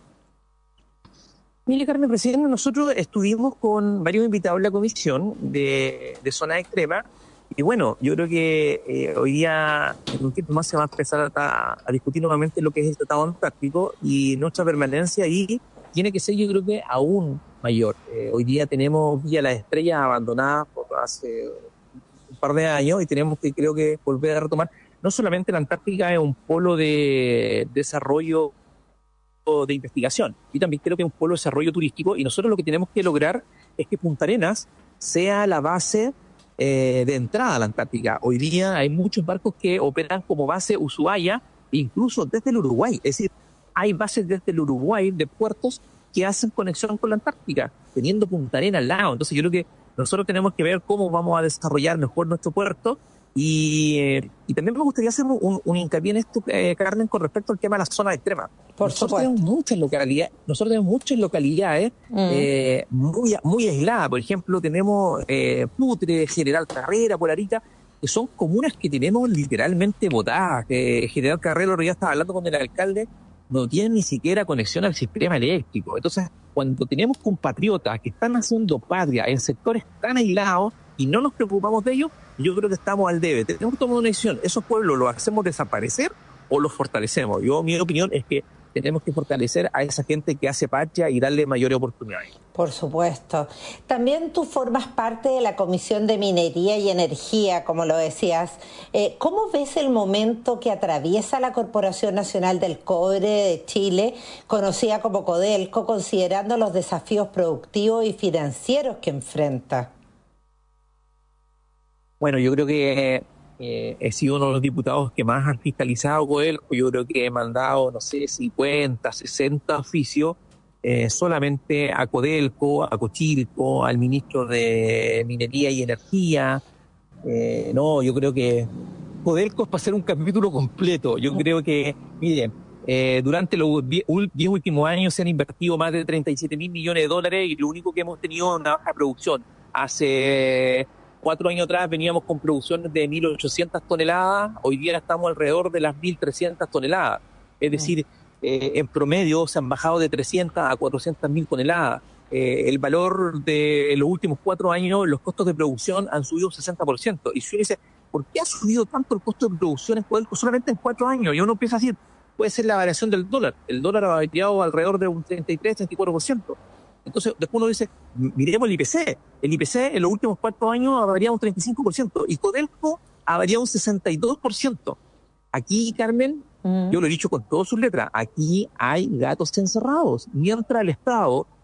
Speaker 3: Mire, Carmen, presidente, nosotros estuvimos con varios invitados en la Comisión de, de Zonas Extremas. Y bueno, yo creo que eh, hoy día, en un tiempo más, se va a empezar a, a discutir nuevamente lo que es el Tratado Antártico, y nuestra permanencia ahí tiene que ser, yo creo que, aún mayor. Eh, hoy día tenemos Villa Las Estrellas abandonadas por hace un par de años, y tenemos que, creo que, volver a retomar. No solamente la Antártica es un polo de desarrollo de investigación, y también creo que es un polo de desarrollo turístico, y nosotros lo que tenemos que lograr es que Punta Arenas sea la base Eh, de entrada a la Antártica. Hoy día hay muchos barcos que operan como base Ushuaia, incluso desde el Uruguay. Es decir, hay bases desde el Uruguay de puertos que hacen conexión con la Antártica, teniendo Punta Arenas al lado. Entonces yo creo que nosotros tenemos que ver cómo vamos a desarrollar mejor nuestro puerto, y, eh, y también me gustaría hacer un, un hincapié en esto, eh, Carmen, con respecto al tema de las zonas extremas.
Speaker 2: Por
Speaker 3: nosotros
Speaker 2: supuesto.
Speaker 3: tenemos muchas localidades, nosotros tenemos muchas localidades mm. eh, muy, muy aisladas. Por ejemplo, tenemos eh, Putre, General Carrera, Polarita, que son comunas que tenemos literalmente botadas. Eh, General Carrera, ya estaba hablando con el alcalde, no tienen ni siquiera conexión al sistema eléctrico. Entonces, cuando tenemos compatriotas que están haciendo patria en sectores tan aislados y no nos preocupamos de ellos, yo creo que estamos al debe. Tenemos que tomar una decisión. ¿Esos pueblos los hacemos desaparecer o los fortalecemos? Yo, mi opinión es que tenemos que fortalecer a esa gente que hace patria y darle mayores oportunidades.
Speaker 2: Por supuesto. También tú formas parte de la Comisión de Minería y Energía, como lo decías. Eh, ¿Cómo ves el momento que atraviesa la Corporación Nacional del Cobre de Chile, conocida como Codelco, considerando los desafíos productivos y financieros que enfrenta?
Speaker 3: Bueno, yo creo que eh, he sido uno de los diputados que más han fiscalizado Codelco. Yo creo que he mandado, no sé, cincuenta, sesenta oficios eh, solamente a Codelco, a Cochilco, al ministro de Minería y Energía. Eh, no, yo creo que Codelco es para hacer un capítulo completo. Yo creo que, miren, eh, durante los diez últimos años se han invertido más de treinta y siete mil millones de dólares, y lo único que hemos tenido es una baja producción. Hace cuatro años atrás veníamos con producciones de mil ochocientas toneladas, hoy día estamos alrededor de las mil trescientas toneladas. Es decir, eh, en promedio se han bajado de trescientas a cuatrocientas mil toneladas. Eh, el valor de en los últimos cuatro años, los costos de producción han subido un sesenta por ciento. Y si uno dice, ¿por qué ha subido tanto el costo de producción en Codelco solamente en cuatro años? Y uno empieza a decir, puede ser la variación del dólar. El dólar ha variado alrededor de un treinta y tres, treinta y cuatro por ciento. Entonces, después uno dice, miremos el I P C. El I P C en los últimos cuatro años ha variado un treinta y cinco por ciento y Codelco ha variado un sesenta y dos por ciento. Aquí, Carmen, mm. yo lo he dicho con todas sus letras, aquí hay gatos encerrados. Mientras el Estado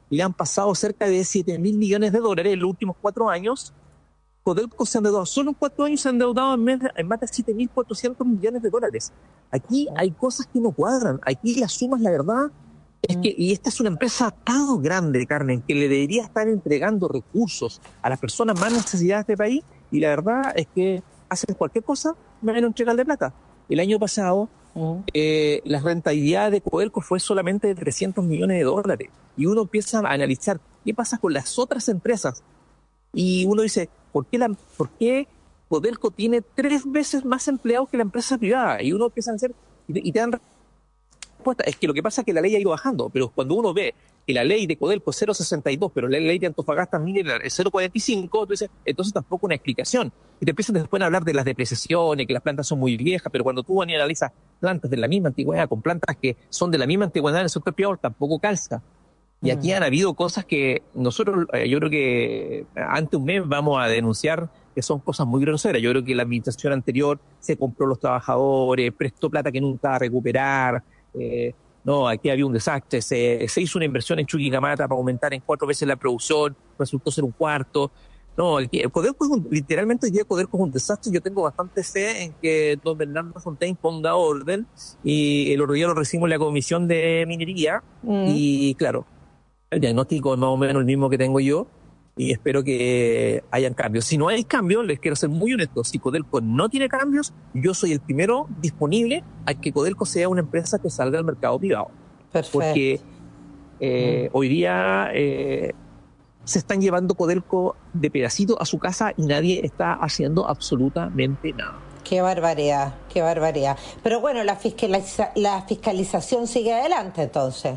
Speaker 3: le han pasado cerca de siete mil millones de dólares en los últimos cuatro años. Codelco se ha endeudado, solo en cuatro años se ha endeudado en más de, en más de siete mil cuatrocientos millones de dólares. Aquí hay cosas que no cuadran. Aquí las sumas, la verdad, es que, y esta es una empresa tan grande, Carmen, que le debería estar entregando recursos a las personas más necesitadas de este país, y la verdad es que hacen cualquier cosa menos entregarle plata. El año pasado, uh-huh. eh, la rentabilidad de Codelco fue solamente de trescientos millones de dólares. Y uno empieza a analizar qué pasa con las otras empresas. Y uno dice, ¿por qué, la, por qué Codelco tiene tres veces más empleados que la empresa privada? Y uno empieza a hacer, y, y te dan respuesta. Es que lo que pasa es que la ley ha ido bajando, pero cuando uno ve que la ley de Codelco es cero coma sesenta y dos, pero la ley de Antofagasta Mineral es cero coma cuarenta y cinco, entonces, entonces tampoco una explicación. Y te empiezan después a hablar de las depreciaciones, que las plantas son muy viejas, pero cuando tú analizas plantas de la misma antigüedad con plantas que son de la misma antigüedad en el sector privado, tampoco calza. Y aquí han habido cosas que nosotros, eh, yo creo que ante un mes vamos a denunciar que son cosas muy groseras. Yo creo que la administración anterior se compró los trabajadores, prestó plata que nunca va a recuperar. Eh, no, aquí había un desastre. Se, se hizo una inversión en Chuquicamata para aumentar en cuatro veces la producción, resultó ser un cuarto. No, el, el Codelco es un, literalmente hoy día Codelco es un desastre. Yo tengo bastante fe en que don Bernardo Fontaine ponga orden, y el otro día lo recibimos en la Comisión de Minería, mm. y claro, el diagnóstico es más o menos el mismo que tengo yo, y espero que hayan cambios. Si no hay cambios, les quiero ser muy honesto, si Codelco no tiene cambios, yo soy el primero disponible a que Codelco sea una empresa que salga al mercado privado.
Speaker 2: Perfecto.
Speaker 3: Porque eh, mm. hoy día eh, se están llevando Codelco de pedacito a su casa y nadie está haciendo absolutamente nada.
Speaker 2: Qué barbaridad, qué barbaridad. Pero bueno, la, fiscaliza- la fiscalización sigue adelante entonces.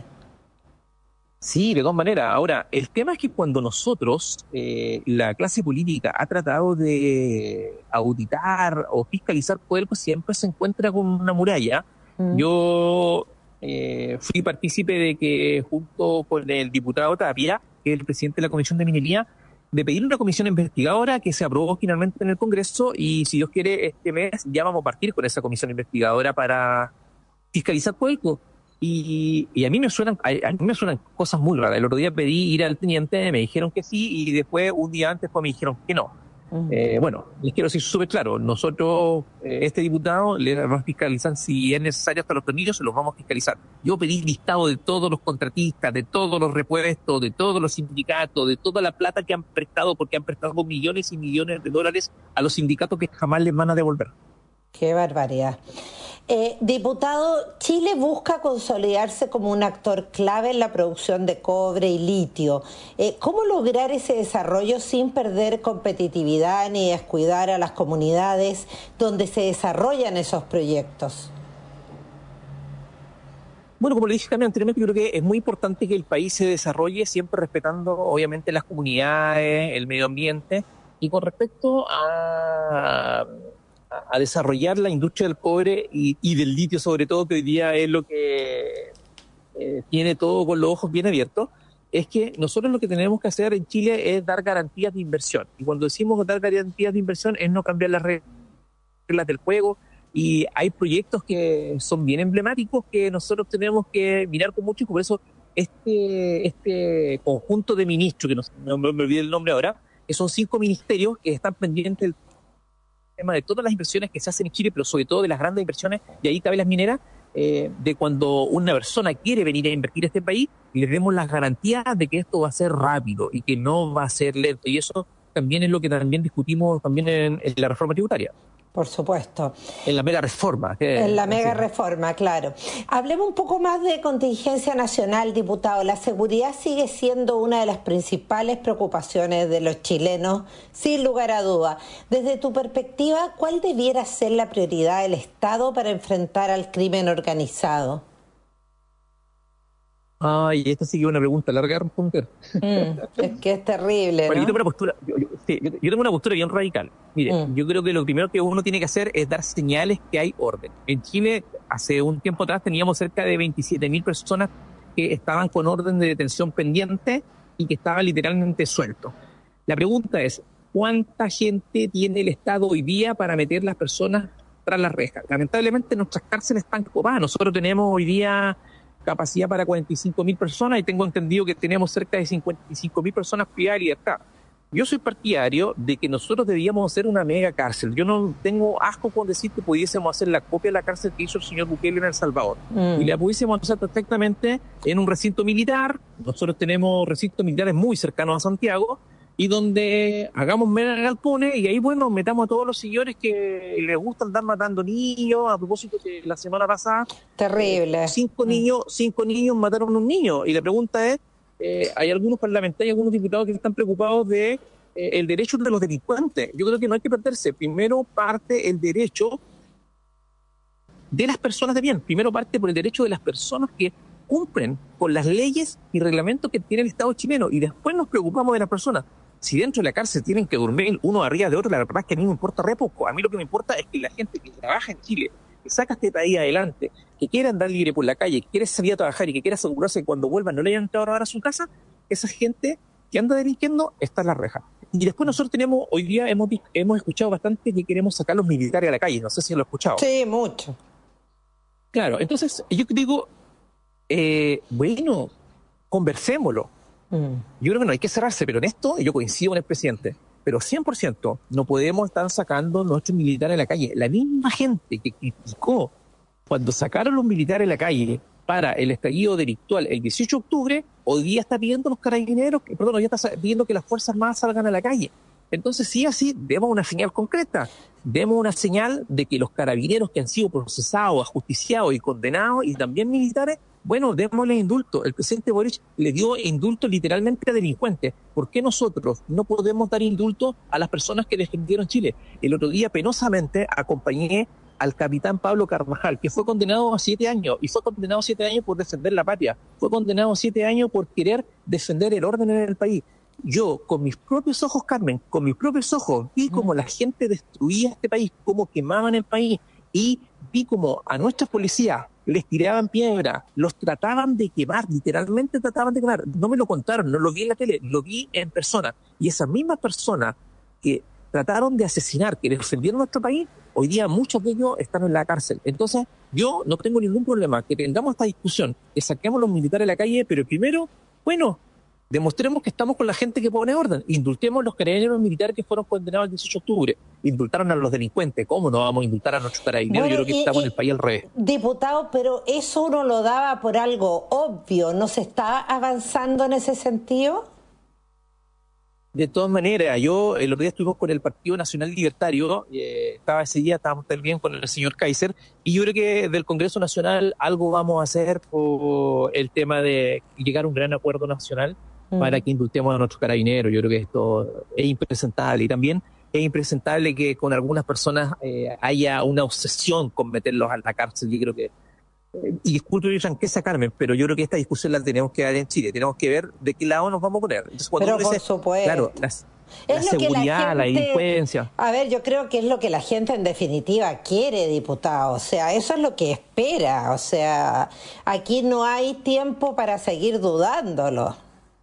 Speaker 3: Sí, de todas maneras. Ahora, el tema es que cuando nosotros, eh, la clase política, ha tratado de auditar o fiscalizar Codelco, siempre se encuentra con una muralla. Mm. Yo eh, fui partícipe de que, junto con el diputado Tapia, que es el presidente de la Comisión de Minería, de pedir una comisión investigadora que se aprobó finalmente en el Congreso, y si Dios quiere, este mes ya vamos a partir con esa comisión investigadora para fiscalizar Codelco. Y, y a mí me suenan a, a mí me suenan cosas muy raras. El otro día pedí ir al teniente, me dijeron que sí, y después, un día antes, pues me dijeron que no. Uh-huh. Eh, bueno, les quiero decir súper claro, nosotros, eh, este diputado, le vamos a fiscalizar si es necesario hasta los tornillos, se los vamos a fiscalizar. Yo pedí listado de todos los contratistas, de todos los repuestos, de todos los sindicatos, de toda la plata que han prestado, porque han prestado millones y millones de dólares a los sindicatos que jamás les van a devolver.
Speaker 2: Qué barbaridad. Eh, diputado, Chile busca consolidarse como un actor clave en la producción de cobre y litio. Eh, ¿Cómo lograr ese desarrollo sin perder competitividad ni descuidar a las comunidades donde se desarrollan esos proyectos?
Speaker 3: Bueno, como le dije también anteriormente, yo creo que es muy importante que el país se desarrolle siempre respetando, obviamente, las comunidades, el medio ambiente, y con respecto a... a desarrollar la industria del cobre y, y del litio, sobre todo, que hoy día es lo que eh, tiene todo con los ojos bien abiertos, es que nosotros lo que tenemos que hacer en Chile es dar garantías de inversión. Y cuando decimos dar garantías de inversión es no cambiar las reglas del juego, y hay proyectos que son bien emblemáticos que nosotros tenemos que mirar con mucho, y por eso este, este conjunto de ministros, que no, no me olvidé el nombre ahora, que son cinco ministerios que están pendientes del tema de todas las inversiones que se hacen en Chile, pero sobre todo de las grandes inversiones, y ahí cabe las mineras, eh, de cuando una persona quiere venir a invertir a este país, le demos las garantías de que esto va a ser rápido y que no va a ser lento. Y eso también es lo que también discutimos también en, en la reforma tributaria.
Speaker 2: Por supuesto.
Speaker 3: En la mega reforma. Que,
Speaker 2: en la mega
Speaker 3: así.
Speaker 2: reforma, claro. Hablemos un poco más de contingencia nacional, diputado. La seguridad sigue siendo una de las principales preocupaciones de los chilenos, sin lugar a duda. Desde tu perspectiva, ¿cuál debiera ser la prioridad del Estado para enfrentar al crimen organizado?
Speaker 3: Ay, esta sí que es una pregunta larga de responder.
Speaker 2: Mm, es que es terrible,
Speaker 3: bueno,
Speaker 2: ¿no?
Speaker 3: yo tengo una postura, yo, yo, sí, yo, yo tengo una postura bien radical. Mire, mm. yo creo que lo primero que uno tiene que hacer es dar señales que hay orden. En Chile, hace un tiempo atrás, teníamos cerca de veintisiete mil personas que estaban con orden de detención pendiente y que estaban literalmente sueltos. La pregunta es, ¿cuánta gente tiene el Estado hoy día para meter las personas tras las rejas? Lamentablemente nuestras cárceles están copadas. Nosotros tenemos hoy día capacidad para cuarenta y cinco mil personas y tengo entendido que tenemos cerca de cincuenta y cinco mil personas privadas de libertad. Yo soy partidario de que nosotros debíamos hacer una mega cárcel. Yo no tengo asco con decir que pudiésemos hacer la copia de la cárcel que hizo el señor Bukele en El Salvador. Mm. Y la pudiésemos hacer perfectamente en un recinto militar. Nosotros tenemos recintos militares muy cercanos a Santiago y donde hagamos mega galpones y ahí, bueno, metamos a todos los señores que les gusta andar matando niños. A propósito que la semana pasada...
Speaker 2: Terrible.
Speaker 3: Cinco niños, cinco niños mataron a un niño. Y la pregunta es, Eh, hay algunos parlamentarios, algunos diputados que están preocupados de eh, el derecho de los delincuentes. Yo creo que no hay que perderse. Primero parte el derecho de las personas de bien. Primero parte por el derecho de las personas que cumplen con las leyes y reglamentos que tiene el Estado chileno. Y después nos preocupamos de las personas. Si dentro de la cárcel tienen que dormir uno arriba de otro, la verdad es que a mí me importa re poco. A mí lo que me importa es que la gente que trabaja en Chile, que saca este país adelante, que quiere andar libre por la calle, que quiere salir a trabajar y que quiere asegurarse que cuando vuelvan no le hayan entrado a robar a su casa, esa gente que anda delinquiendo está en la reja. Y después nosotros tenemos, hoy día hemos, hemos escuchado bastante que queremos sacar los militares a la calle, no sé si lo he escuchado.
Speaker 2: Sí, mucho.
Speaker 3: Claro, entonces yo digo, eh, bueno, conversémoslo. Mm. Yo creo que no hay que cerrarse, pero en esto yo coincido con el presidente. Pero cien por ciento no podemos estar sacando nuestros militares a la calle. La misma gente que criticó cuando sacaron los militares a la calle para el estallido delictual el dieciocho de octubre, hoy día está pidiendo los carabineros, que, perdón, hoy día está pidiendo que las Fuerzas Armadas salgan a la calle. Entonces, sí, así, demos una señal concreta. Demos una señal de que los carabineros que han sido procesados, ajusticiados y condenados, y también militares, bueno, démosle indulto. El presidente Boric le dio indulto literalmente a delincuentes. ¿Por qué nosotros no podemos dar indulto a las personas que defendieron Chile? El otro día, penosamente, acompañé al capitán Pablo Carvajal, que fue condenado a siete años, y fue condenado a siete años por defender la patria. Fue condenado a siete años por querer defender el orden en el país. Yo, con mis propios ojos, Carmen, con mis propios ojos, vi cómo la gente destruía este país, cómo quemaban el país, y vi cómo a nuestras policías les tiraban piedra, los trataban de quemar, literalmente trataban de quemar. No me lo contaron, no lo vi en la tele, lo vi en persona. Y esas mismas personas que trataron de asesinar, que defendieron nuestro país, hoy día muchos de ellos están en la cárcel. Entonces, yo no tengo ningún problema que tengamos esta discusión, que saquemos los militares a la calle, pero primero, bueno, demostremos que estamos con la gente que pone orden. Indultemos los carabineros militares que fueron condenados el dieciocho de octubre. Indultaron a los delincuentes. ¿Cómo no vamos a indultar a nuestros carabineros?
Speaker 2: Bueno,
Speaker 3: Yo creo que
Speaker 2: y,
Speaker 3: estamos
Speaker 2: y,
Speaker 3: en el país al revés.
Speaker 2: Diputado, pero eso uno lo daba por algo obvio. ¿No se está avanzando en ese sentido?
Speaker 3: De todas maneras, yo el otro día estuvimos con el Partido Nacional Libertario, eh, estaba ese día, estábamos también con el señor Kaiser, y yo creo que del Congreso Nacional algo vamos a hacer por el tema de llegar a un gran acuerdo nacional mm. para que indultemos a nuestros carabineros. Yo creo que esto es impresentable, y también es impresentable que con algunas personas eh, haya una obsesión con meterlos a la cárcel. Yo creo que y disculpe mi franqueza, Carmen, pero yo creo que esta discusión la tenemos que dar en Chile. Tenemos que ver de qué lado nos vamos a poner. Entonces, cuando
Speaker 2: pero
Speaker 3: por
Speaker 2: dices,
Speaker 3: supuesto. Claro, las, la
Speaker 2: es
Speaker 3: seguridad,
Speaker 2: la, gente,
Speaker 3: la delincuencia.
Speaker 2: A ver, yo creo que es lo que la gente en definitiva quiere, diputado. O sea, eso es lo que espera. O sea, aquí no hay tiempo para seguir dudándolo.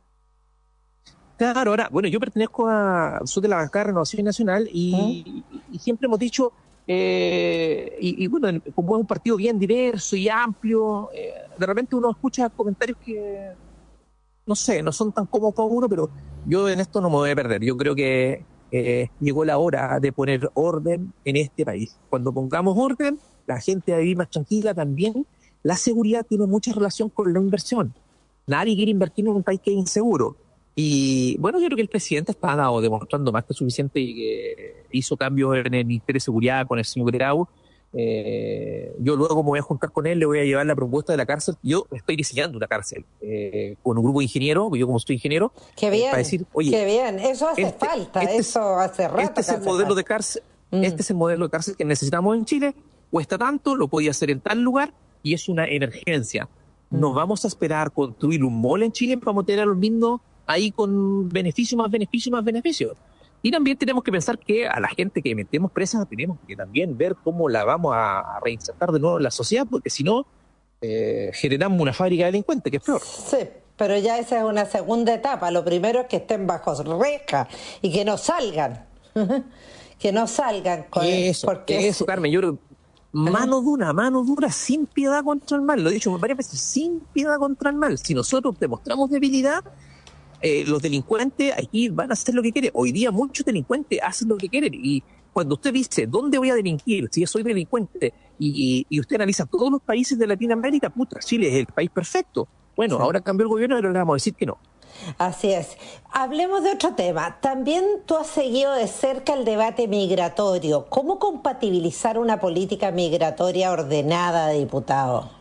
Speaker 3: Claro, ahora, bueno, yo pertenezco a, soy de la bancada de Renovación Nacional y, ¿Mm? y, y siempre hemos dicho... Eh, y, y bueno, como es un partido bien diverso y amplio, eh, de repente uno escucha comentarios que, no sé, no son tan cómodos para uno, pero yo en esto no me voy a perder. Yo creo que eh, llegó la hora de poner orden en este país. Cuando pongamos orden, la gente va a vivir más tranquila también. La seguridad tiene mucha relación con la inversión. Nadie quiere invertir en un país que es inseguro. Y bueno, yo creo que el presidente está dado, demostrando más que suficiente y que hizo cambios en el Ministerio de Seguridad con el señor Grau. Eh, yo luego me voy a juntar con él, le voy a llevar la propuesta de la cárcel. Yo estoy diseñando una cárcel eh, con un grupo de ingenieros, yo como soy ingeniero,
Speaker 2: qué bien,
Speaker 3: eh, para decir, oye,
Speaker 2: qué bien, eso hace
Speaker 3: este,
Speaker 2: falta,
Speaker 3: este
Speaker 2: eso hace rato.
Speaker 3: Este es el modelo
Speaker 2: falta.
Speaker 3: de cárcel, mm. este es el modelo de cárcel que necesitamos en Chile, cuesta tanto, lo podía hacer en tal lugar y es una emergencia. Mm. No vamos a esperar construir un mall en Chile para meter a los mismos ahí con beneficio, más beneficio, más beneficio. Y también tenemos que pensar que a la gente que metemos presa tenemos que también ver cómo la vamos a reinsertar de nuevo en la sociedad, porque si no, eh, generamos una fábrica de delincuentes, que es peor.
Speaker 2: Sí, pero ya esa es una segunda etapa. Lo primero es que estén bajo reja y que no salgan. que no salgan. Con
Speaker 3: eso,
Speaker 2: porque
Speaker 3: eso, Carmen, yo creo mano dura, mano dura, sin piedad contra el mal. Lo he dicho varias veces, sin piedad contra el mal. Si nosotros demostramos debilidad, eh, los delincuentes aquí van a hacer lo que quieren. Hoy día muchos delincuentes hacen lo que quieren. Y cuando usted dice, ¿dónde voy a delinquir si yo soy delincuente? Y, y, y usted analiza todos los países de Latinoamérica, puta, Chile es el país perfecto. Bueno, sí. Ahora cambió el gobierno, pero le vamos a decir que no.
Speaker 2: Así es. Hablemos de otro tema. También tú has seguido de cerca el debate migratorio. ¿Cómo compatibilizar una política migratoria ordenada, diputado?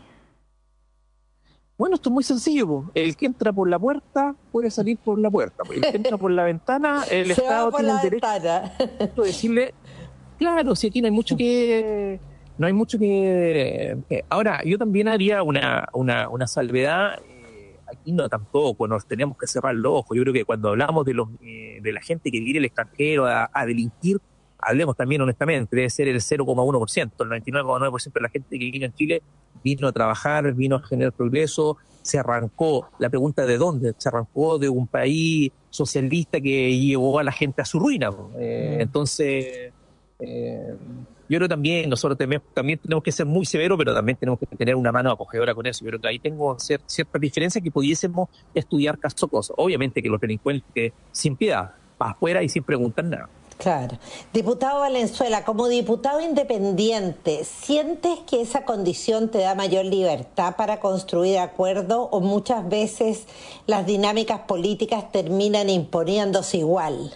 Speaker 3: Bueno, esto es muy sencillo. El que entra por la puerta puede salir por la puerta. El que entra por la ventana, el
Speaker 2: Se
Speaker 3: Estado tiene el derecho de decirle, claro, si aquí no hay mucho que... No hay mucho que... que ahora, yo también haría una, una, una salvedad. Aquí no tampoco, nos tenemos que cerrar los ojos. Yo creo que cuando hablamos de los eh, de la gente que viene al extranjero a, a delinquir, hablemos también honestamente, debe ser el cero coma uno por ciento, el noventa y nueve coma nueve por ciento de la gente que vino en Chile vino a trabajar, vino a generar progreso, se arrancó, la pregunta de dónde, se arrancó de un país socialista que llevó a la gente a su ruina. Eh, mm. Entonces... Eh, yo creo también, nosotros también, también tenemos que ser muy severos, pero también tenemos que tener una mano acogedora con eso. Yo creo que ahí tengo cier- ciertas diferencias que pudiésemos estudiar caso a caso. Obviamente que los delincuentes sin piedad, para afuera y sin preguntar nada.
Speaker 2: Claro. Diputado Valenzuela, como diputado independiente, ¿sientes que esa condición te da mayor libertad para construir acuerdos o muchas veces las dinámicas políticas terminan imponiéndose igual?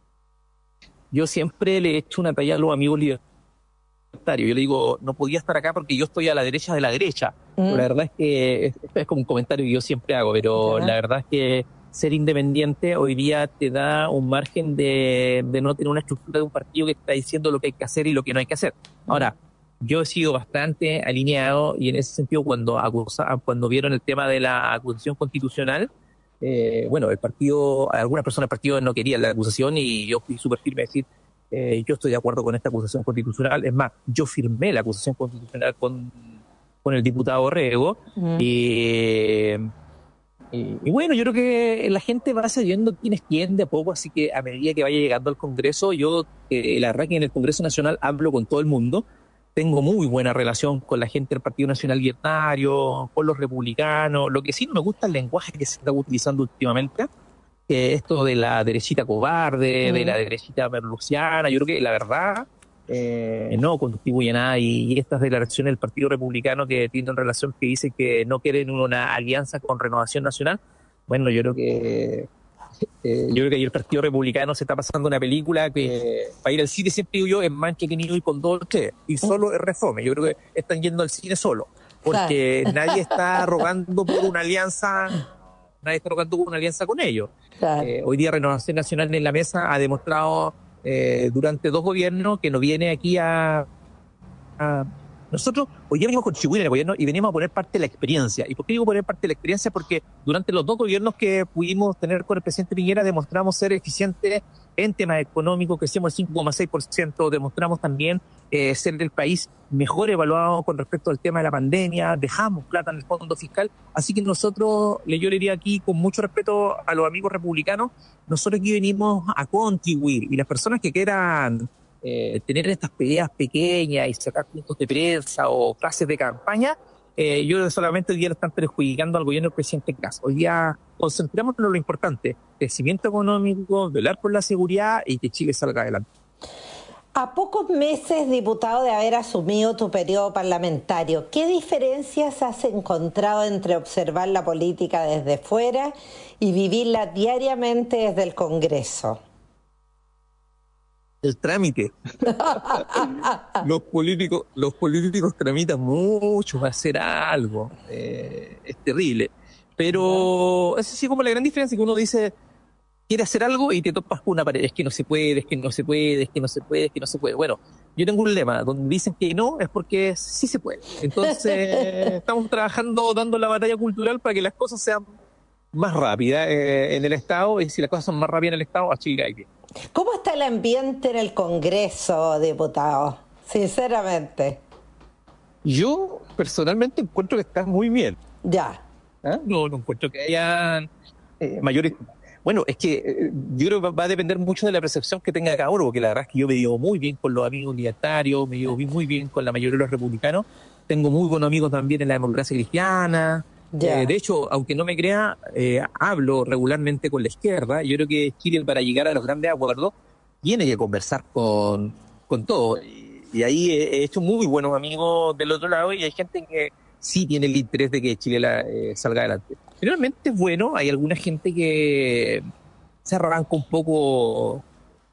Speaker 3: Yo siempre le he hecho una talla a los amigos libertarios. Yo le digo, no podía estar acá porque yo estoy a la derecha de la derecha. Mm. La verdad es que es, es como un comentario que yo siempre hago, pero ¿verdad? La verdad es que ser independiente hoy día te da un margen de, de no tener una estructura de un partido que está diciendo lo que hay que hacer y lo que no hay que hacer. Ahora, yo he sido bastante alineado y en ese sentido cuando acusa, cuando vieron el tema de la acusación constitucional, eh, bueno, el partido, algunas personas del partido no querían la acusación y yo fui súper firme a decir, Eh, yo estoy de acuerdo con esta acusación constitucional. Es más, yo firmé la acusación constitucional con, con el diputado Rego. Mm. Y, y, y bueno, yo creo que la gente va sabiendo quién es quién de a poco, así que a medida que vaya llegando al Congreso, yo, eh, la verdad que en el Congreso Nacional hablo con todo el mundo. Tengo muy buena relación con la gente del Partido Nacional Libertario, con los republicanos. Lo que sí no me gusta es el lenguaje que se está utilizando últimamente. Que esto de la derechita cobarde, mm. de la derechita merluciana, yo creo que la verdad eh, no contribuye a nada y, y estas declaraciones del Partido Republicano que tienen relación, que dicen que no quieren una alianza con Renovación Nacional, bueno, yo creo que eh, yo creo que ahí el Partido Republicano se está pasando una película que para ir al cine siempre digo yo es más que ir con dos o tres y solo es refome. Yo creo que están yendo al cine solo porque claro. Nadie está rogando por una alianza. Nadie está rogando una alianza con ellos. Claro. Eh, hoy día Renovación Nacional en la mesa ha demostrado eh, durante dos gobiernos que no viene aquí a, a... Nosotros hoy día venimos a contribuir en el gobierno y venimos a poner parte de la experiencia. ¿Y por qué digo poner parte de la experiencia? Porque durante los dos gobiernos que pudimos tener con el presidente Piñera demostramos ser eficientes en temas económicos, crecimos el cinco coma seis por ciento, demostramos también eh, ser el país mejor evaluado con respecto al tema de la pandemia, dejamos plata en el fondo fiscal, así que nosotros, yo le diría aquí con mucho respeto a los amigos republicanos, nosotros aquí venimos a contribuir y las personas que quieran eh, tener estas peleas pequeñas y sacar puntos de prensa o frases de campaña, eh, yo solamente hoy día lo están perjudicando al gobierno del presidente Kast. Hoy día concentremos en lo importante, crecimiento económico, velar por la seguridad y que Chile salga adelante.
Speaker 2: A pocos meses, diputado, de haber asumido tu periodo parlamentario, ¿qué diferencias has encontrado entre observar la política desde fuera y vivirla diariamente desde el Congreso?
Speaker 3: El trámite. los políticos, los políticos tramitan mucho para hacer algo. Eh, es terrible. Pero es así como la gran diferencia que uno dice, quiere hacer algo y te topas con una pared. Es que no se puede, es que no se puede, es que no se puede, es que no se puede. Bueno, yo tengo un lema, donde dicen que no, es porque sí se puede. Entonces, estamos trabajando, dando la batalla cultural para que las cosas sean más rápidas eh, en el Estado, y si las cosas son más rápidas en el Estado, a Chile hay bien.
Speaker 2: ¿Cómo está el ambiente en el Congreso, diputado? Sinceramente.
Speaker 3: Yo, personalmente, encuentro que está muy bien.
Speaker 2: Ya.
Speaker 3: ¿Ah? No, no encuentro que hayan eh, mayores... Bueno, es que eh, yo creo que va a depender mucho de la percepción que tenga cada uno, porque la verdad es que yo me llevo muy bien con los amigos libertarios, me llevo muy bien con la mayoría de los republicanos, tengo muy buenos amigos también en la democracia cristiana. Eh, de hecho, aunque no me crea, eh, hablo regularmente con la izquierda. Yo creo que Chile, para llegar a los grandes acuerdos, tiene que conversar con, con todo. Y, y ahí he, he hecho muy buenos amigos del otro lado, y hay gente que sí tiene el interés de que Chile la, eh, salga adelante. Finalmente es bueno, hay alguna gente que se arranca un poco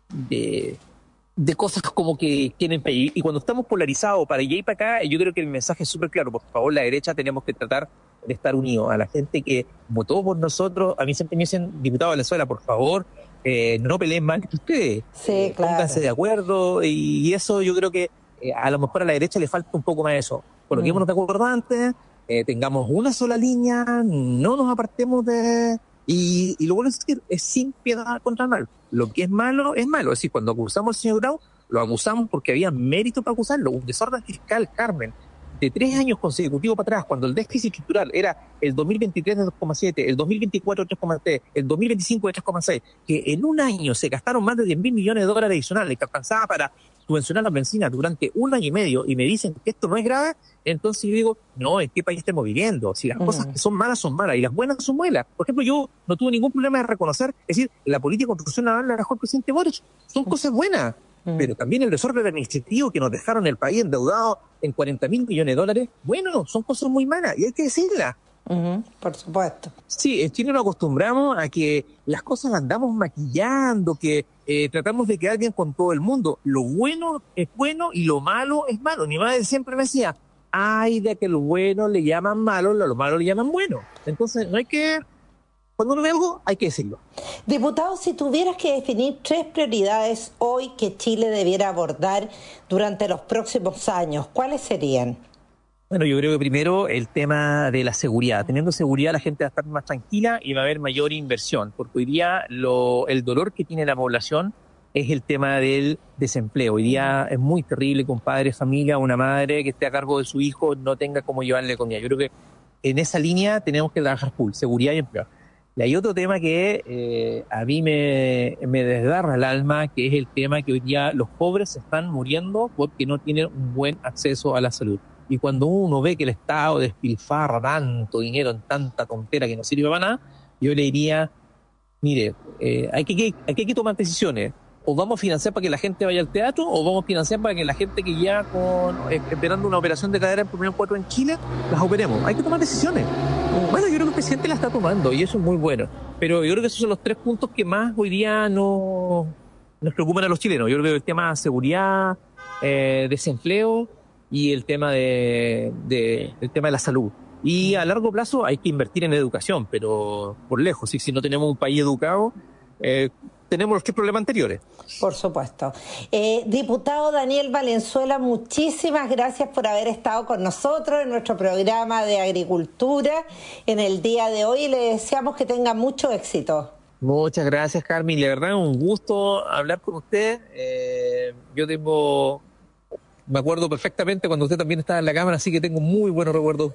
Speaker 3: de, de cosas como que quieren pedir. Y cuando estamos polarizados para allá y para acá, yo creo que el mensaje es súper claro. Por favor, la derecha tenemos que tratar de estar unidos. A la gente que votó por nosotros, a mí siempre me dicen, diputado de Venezuela, por favor, eh, no peleen mal que ustedes.
Speaker 2: Sí,
Speaker 3: eh,
Speaker 2: claro.
Speaker 3: Pónganse de acuerdo, y, y eso yo creo que eh, a lo mejor a la derecha le falta un poco más de eso. Coloquémonos de acuerdo antes, eh, tengamos una sola línea, no nos apartemos de... Y, y lo bueno es decir, es sin piedad contra el mal. Lo que es malo, es malo. Es decir, cuando acusamos al señor Grau, lo acusamos porque había mérito para acusarlo. Un desorden fiscal, Carmen, de tres años consecutivos para atrás, cuando el déficit estructural era el dos mil veintitrés de dos coma siete, el dos mil veinticuatro de tres coma tres, el dos mil veinticinco de tres coma seis, que en un año se gastaron más de diez mil millones de dólares adicionales que alcanzaba para subvencionar la benzina durante un año y medio, y me dicen que esto no es grave, entonces yo digo, no, ¿en qué país estamos viviendo? Si las uh-huh. cosas que son malas son malas y las buenas son buenas. Por ejemplo, yo no tuve ningún problema de reconocer, es decir, la política de construcción naval la dejó el presidente Boric, son uh-huh. cosas buenas. Pero también el desorden administrativo que nos dejaron el país endeudado en cuarenta mil millones de dólares, bueno, son cosas muy malas y hay que decirlas.
Speaker 2: Uh-huh, por supuesto.
Speaker 3: Sí, en Chile nos acostumbramos a que las cosas las andamos maquillando, que eh, tratamos de quedar bien con todo el mundo. Lo bueno es bueno y lo malo es malo. Mi madre siempre me decía, ay, de que lo bueno le llaman malo, lo malo le llaman bueno. Entonces no hay que... Cuando uno ve algo, hay que decirlo.
Speaker 2: Diputado, si tuvieras que definir tres prioridades hoy que Chile debiera abordar durante los próximos años, ¿cuáles serían?
Speaker 3: Bueno, yo creo que primero el tema de la seguridad. Teniendo seguridad, la gente va a estar más tranquila y va a haber mayor inversión, porque hoy día lo, el dolor que tiene la población es el tema del desempleo. Hoy día es muy terrible que un padre, familia, una madre que esté a cargo de su hijo no tenga cómo llevarle comida. Yo creo que en esa línea tenemos que trabajar full, seguridad y empleo. Y hay otro tema que eh, a mí me, me desgarra el alma, que es el tema que hoy día los pobres se están muriendo porque no tienen un buen acceso a la salud. Y cuando uno ve que el Estado despilfarra tanto dinero en tanta tontera que no sirve para nada, yo le diría, mire, eh, hay, que, hay que tomar decisiones. O vamos a financiar para que la gente vaya al teatro, o vamos a financiar para que la gente que ya con, eh, esperando una operación de cadera en Primero cuatro en Chile, las operemos. Hay que tomar decisiones. Bueno, yo creo que el presidente la está tomando y eso es muy bueno. Pero yo creo que esos son los tres puntos que más hoy día no, nos preocupan a los chilenos. Yo creo que el tema de seguridad, eh, desempleo y el tema de, de, el tema de la salud. Y a largo plazo hay que invertir en educación, pero por lejos. Y si no tenemos un país educado, eh, tenemos los tres problemas anteriores.
Speaker 2: Por supuesto. Eh, diputado Daniel Valenzuela, muchísimas gracias por haber estado con nosotros en nuestro programa de agricultura en el día de hoy y le deseamos que tenga mucho éxito.
Speaker 3: Muchas gracias, Carmen. La verdad es un gusto hablar con usted. Eh, yo tengo... Me acuerdo perfectamente cuando usted también estaba en la Cámara, así que tengo muy buenos recuerdos.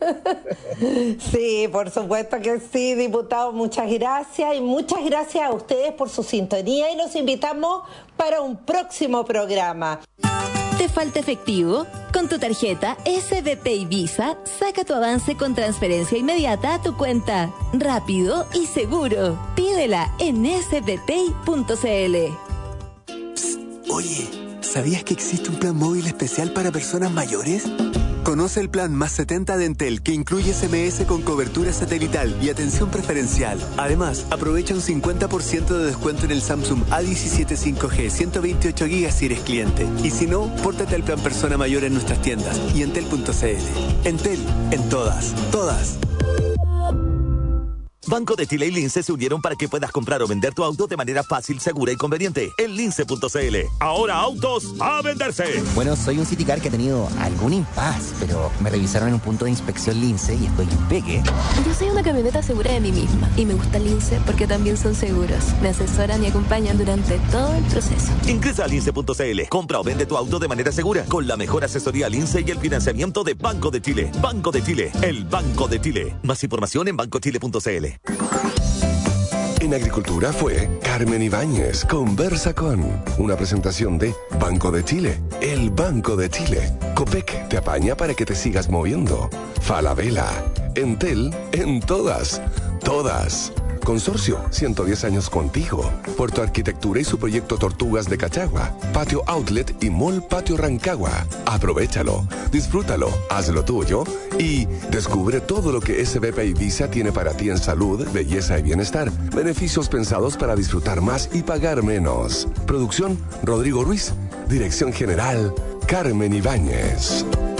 Speaker 2: Sí, por supuesto que sí, diputado. Muchas gracias y muchas gracias a ustedes por su sintonía y los invitamos para un próximo programa.
Speaker 4: ¿Te falta efectivo? Con tu tarjeta S B P y Visa, saca tu avance con transferencia inmediata a tu cuenta. Rápido y seguro. Pídela en s b pay punto c l.
Speaker 9: Psst, oye, ¿sabías que existe un plan móvil especial para personas mayores? Conoce el plan Más setenta de Entel, que incluye S M S con cobertura satelital y atención preferencial. Además, aprovecha un cincuenta por ciento de descuento en el Samsung A diecisiete cinco G ciento veintiocho gigas si eres cliente. Y si no, pórtate al plan Persona Mayor en nuestras tiendas y entel punto c l. Entel, en todas, todas.
Speaker 6: Banco de Chile y Lince se unieron para que puedas comprar o vender tu auto de manera fácil, segura y conveniente. En lince punto c l. Ahora autos a venderse.
Speaker 10: Bueno, soy un Citicar que ha tenido algún impas, pero me revisaron en un punto de inspección Lince y estoy impeque.
Speaker 7: Yo soy una camioneta segura de mí misma y me gusta Lince porque también son seguros. Me asesoran y acompañan durante todo el proceso.
Speaker 6: Ingresa a lince punto c l. Compra o vende tu auto de manera segura con la mejor asesoría Lince y el financiamiento de Banco de Chile. Banco de Chile, el Banco de Chile. Más información en banco chile punto c l.
Speaker 1: En En agricultura fue Carmen Ibáñez. Conversa con una presentación de Banco de Chile, el Banco de Chile. Copec te apaña para que te sigas moviendo. Falabella, Entel, en todas, todas. Consorcio, ciento diez años contigo. Puerto Arquitectura y su proyecto Tortugas de Cachagua. Patio Outlet y Mall Patio Rancagua. Aprovechalo, disfrútalo, hazlo tuyo y descubre todo lo que S B P Ibiza tiene para ti en salud, belleza y bienestar. Beneficios pensados para disfrutar más y pagar menos. Producción, Rodrigo Ruiz. Dirección General, Carmen Ibáñez.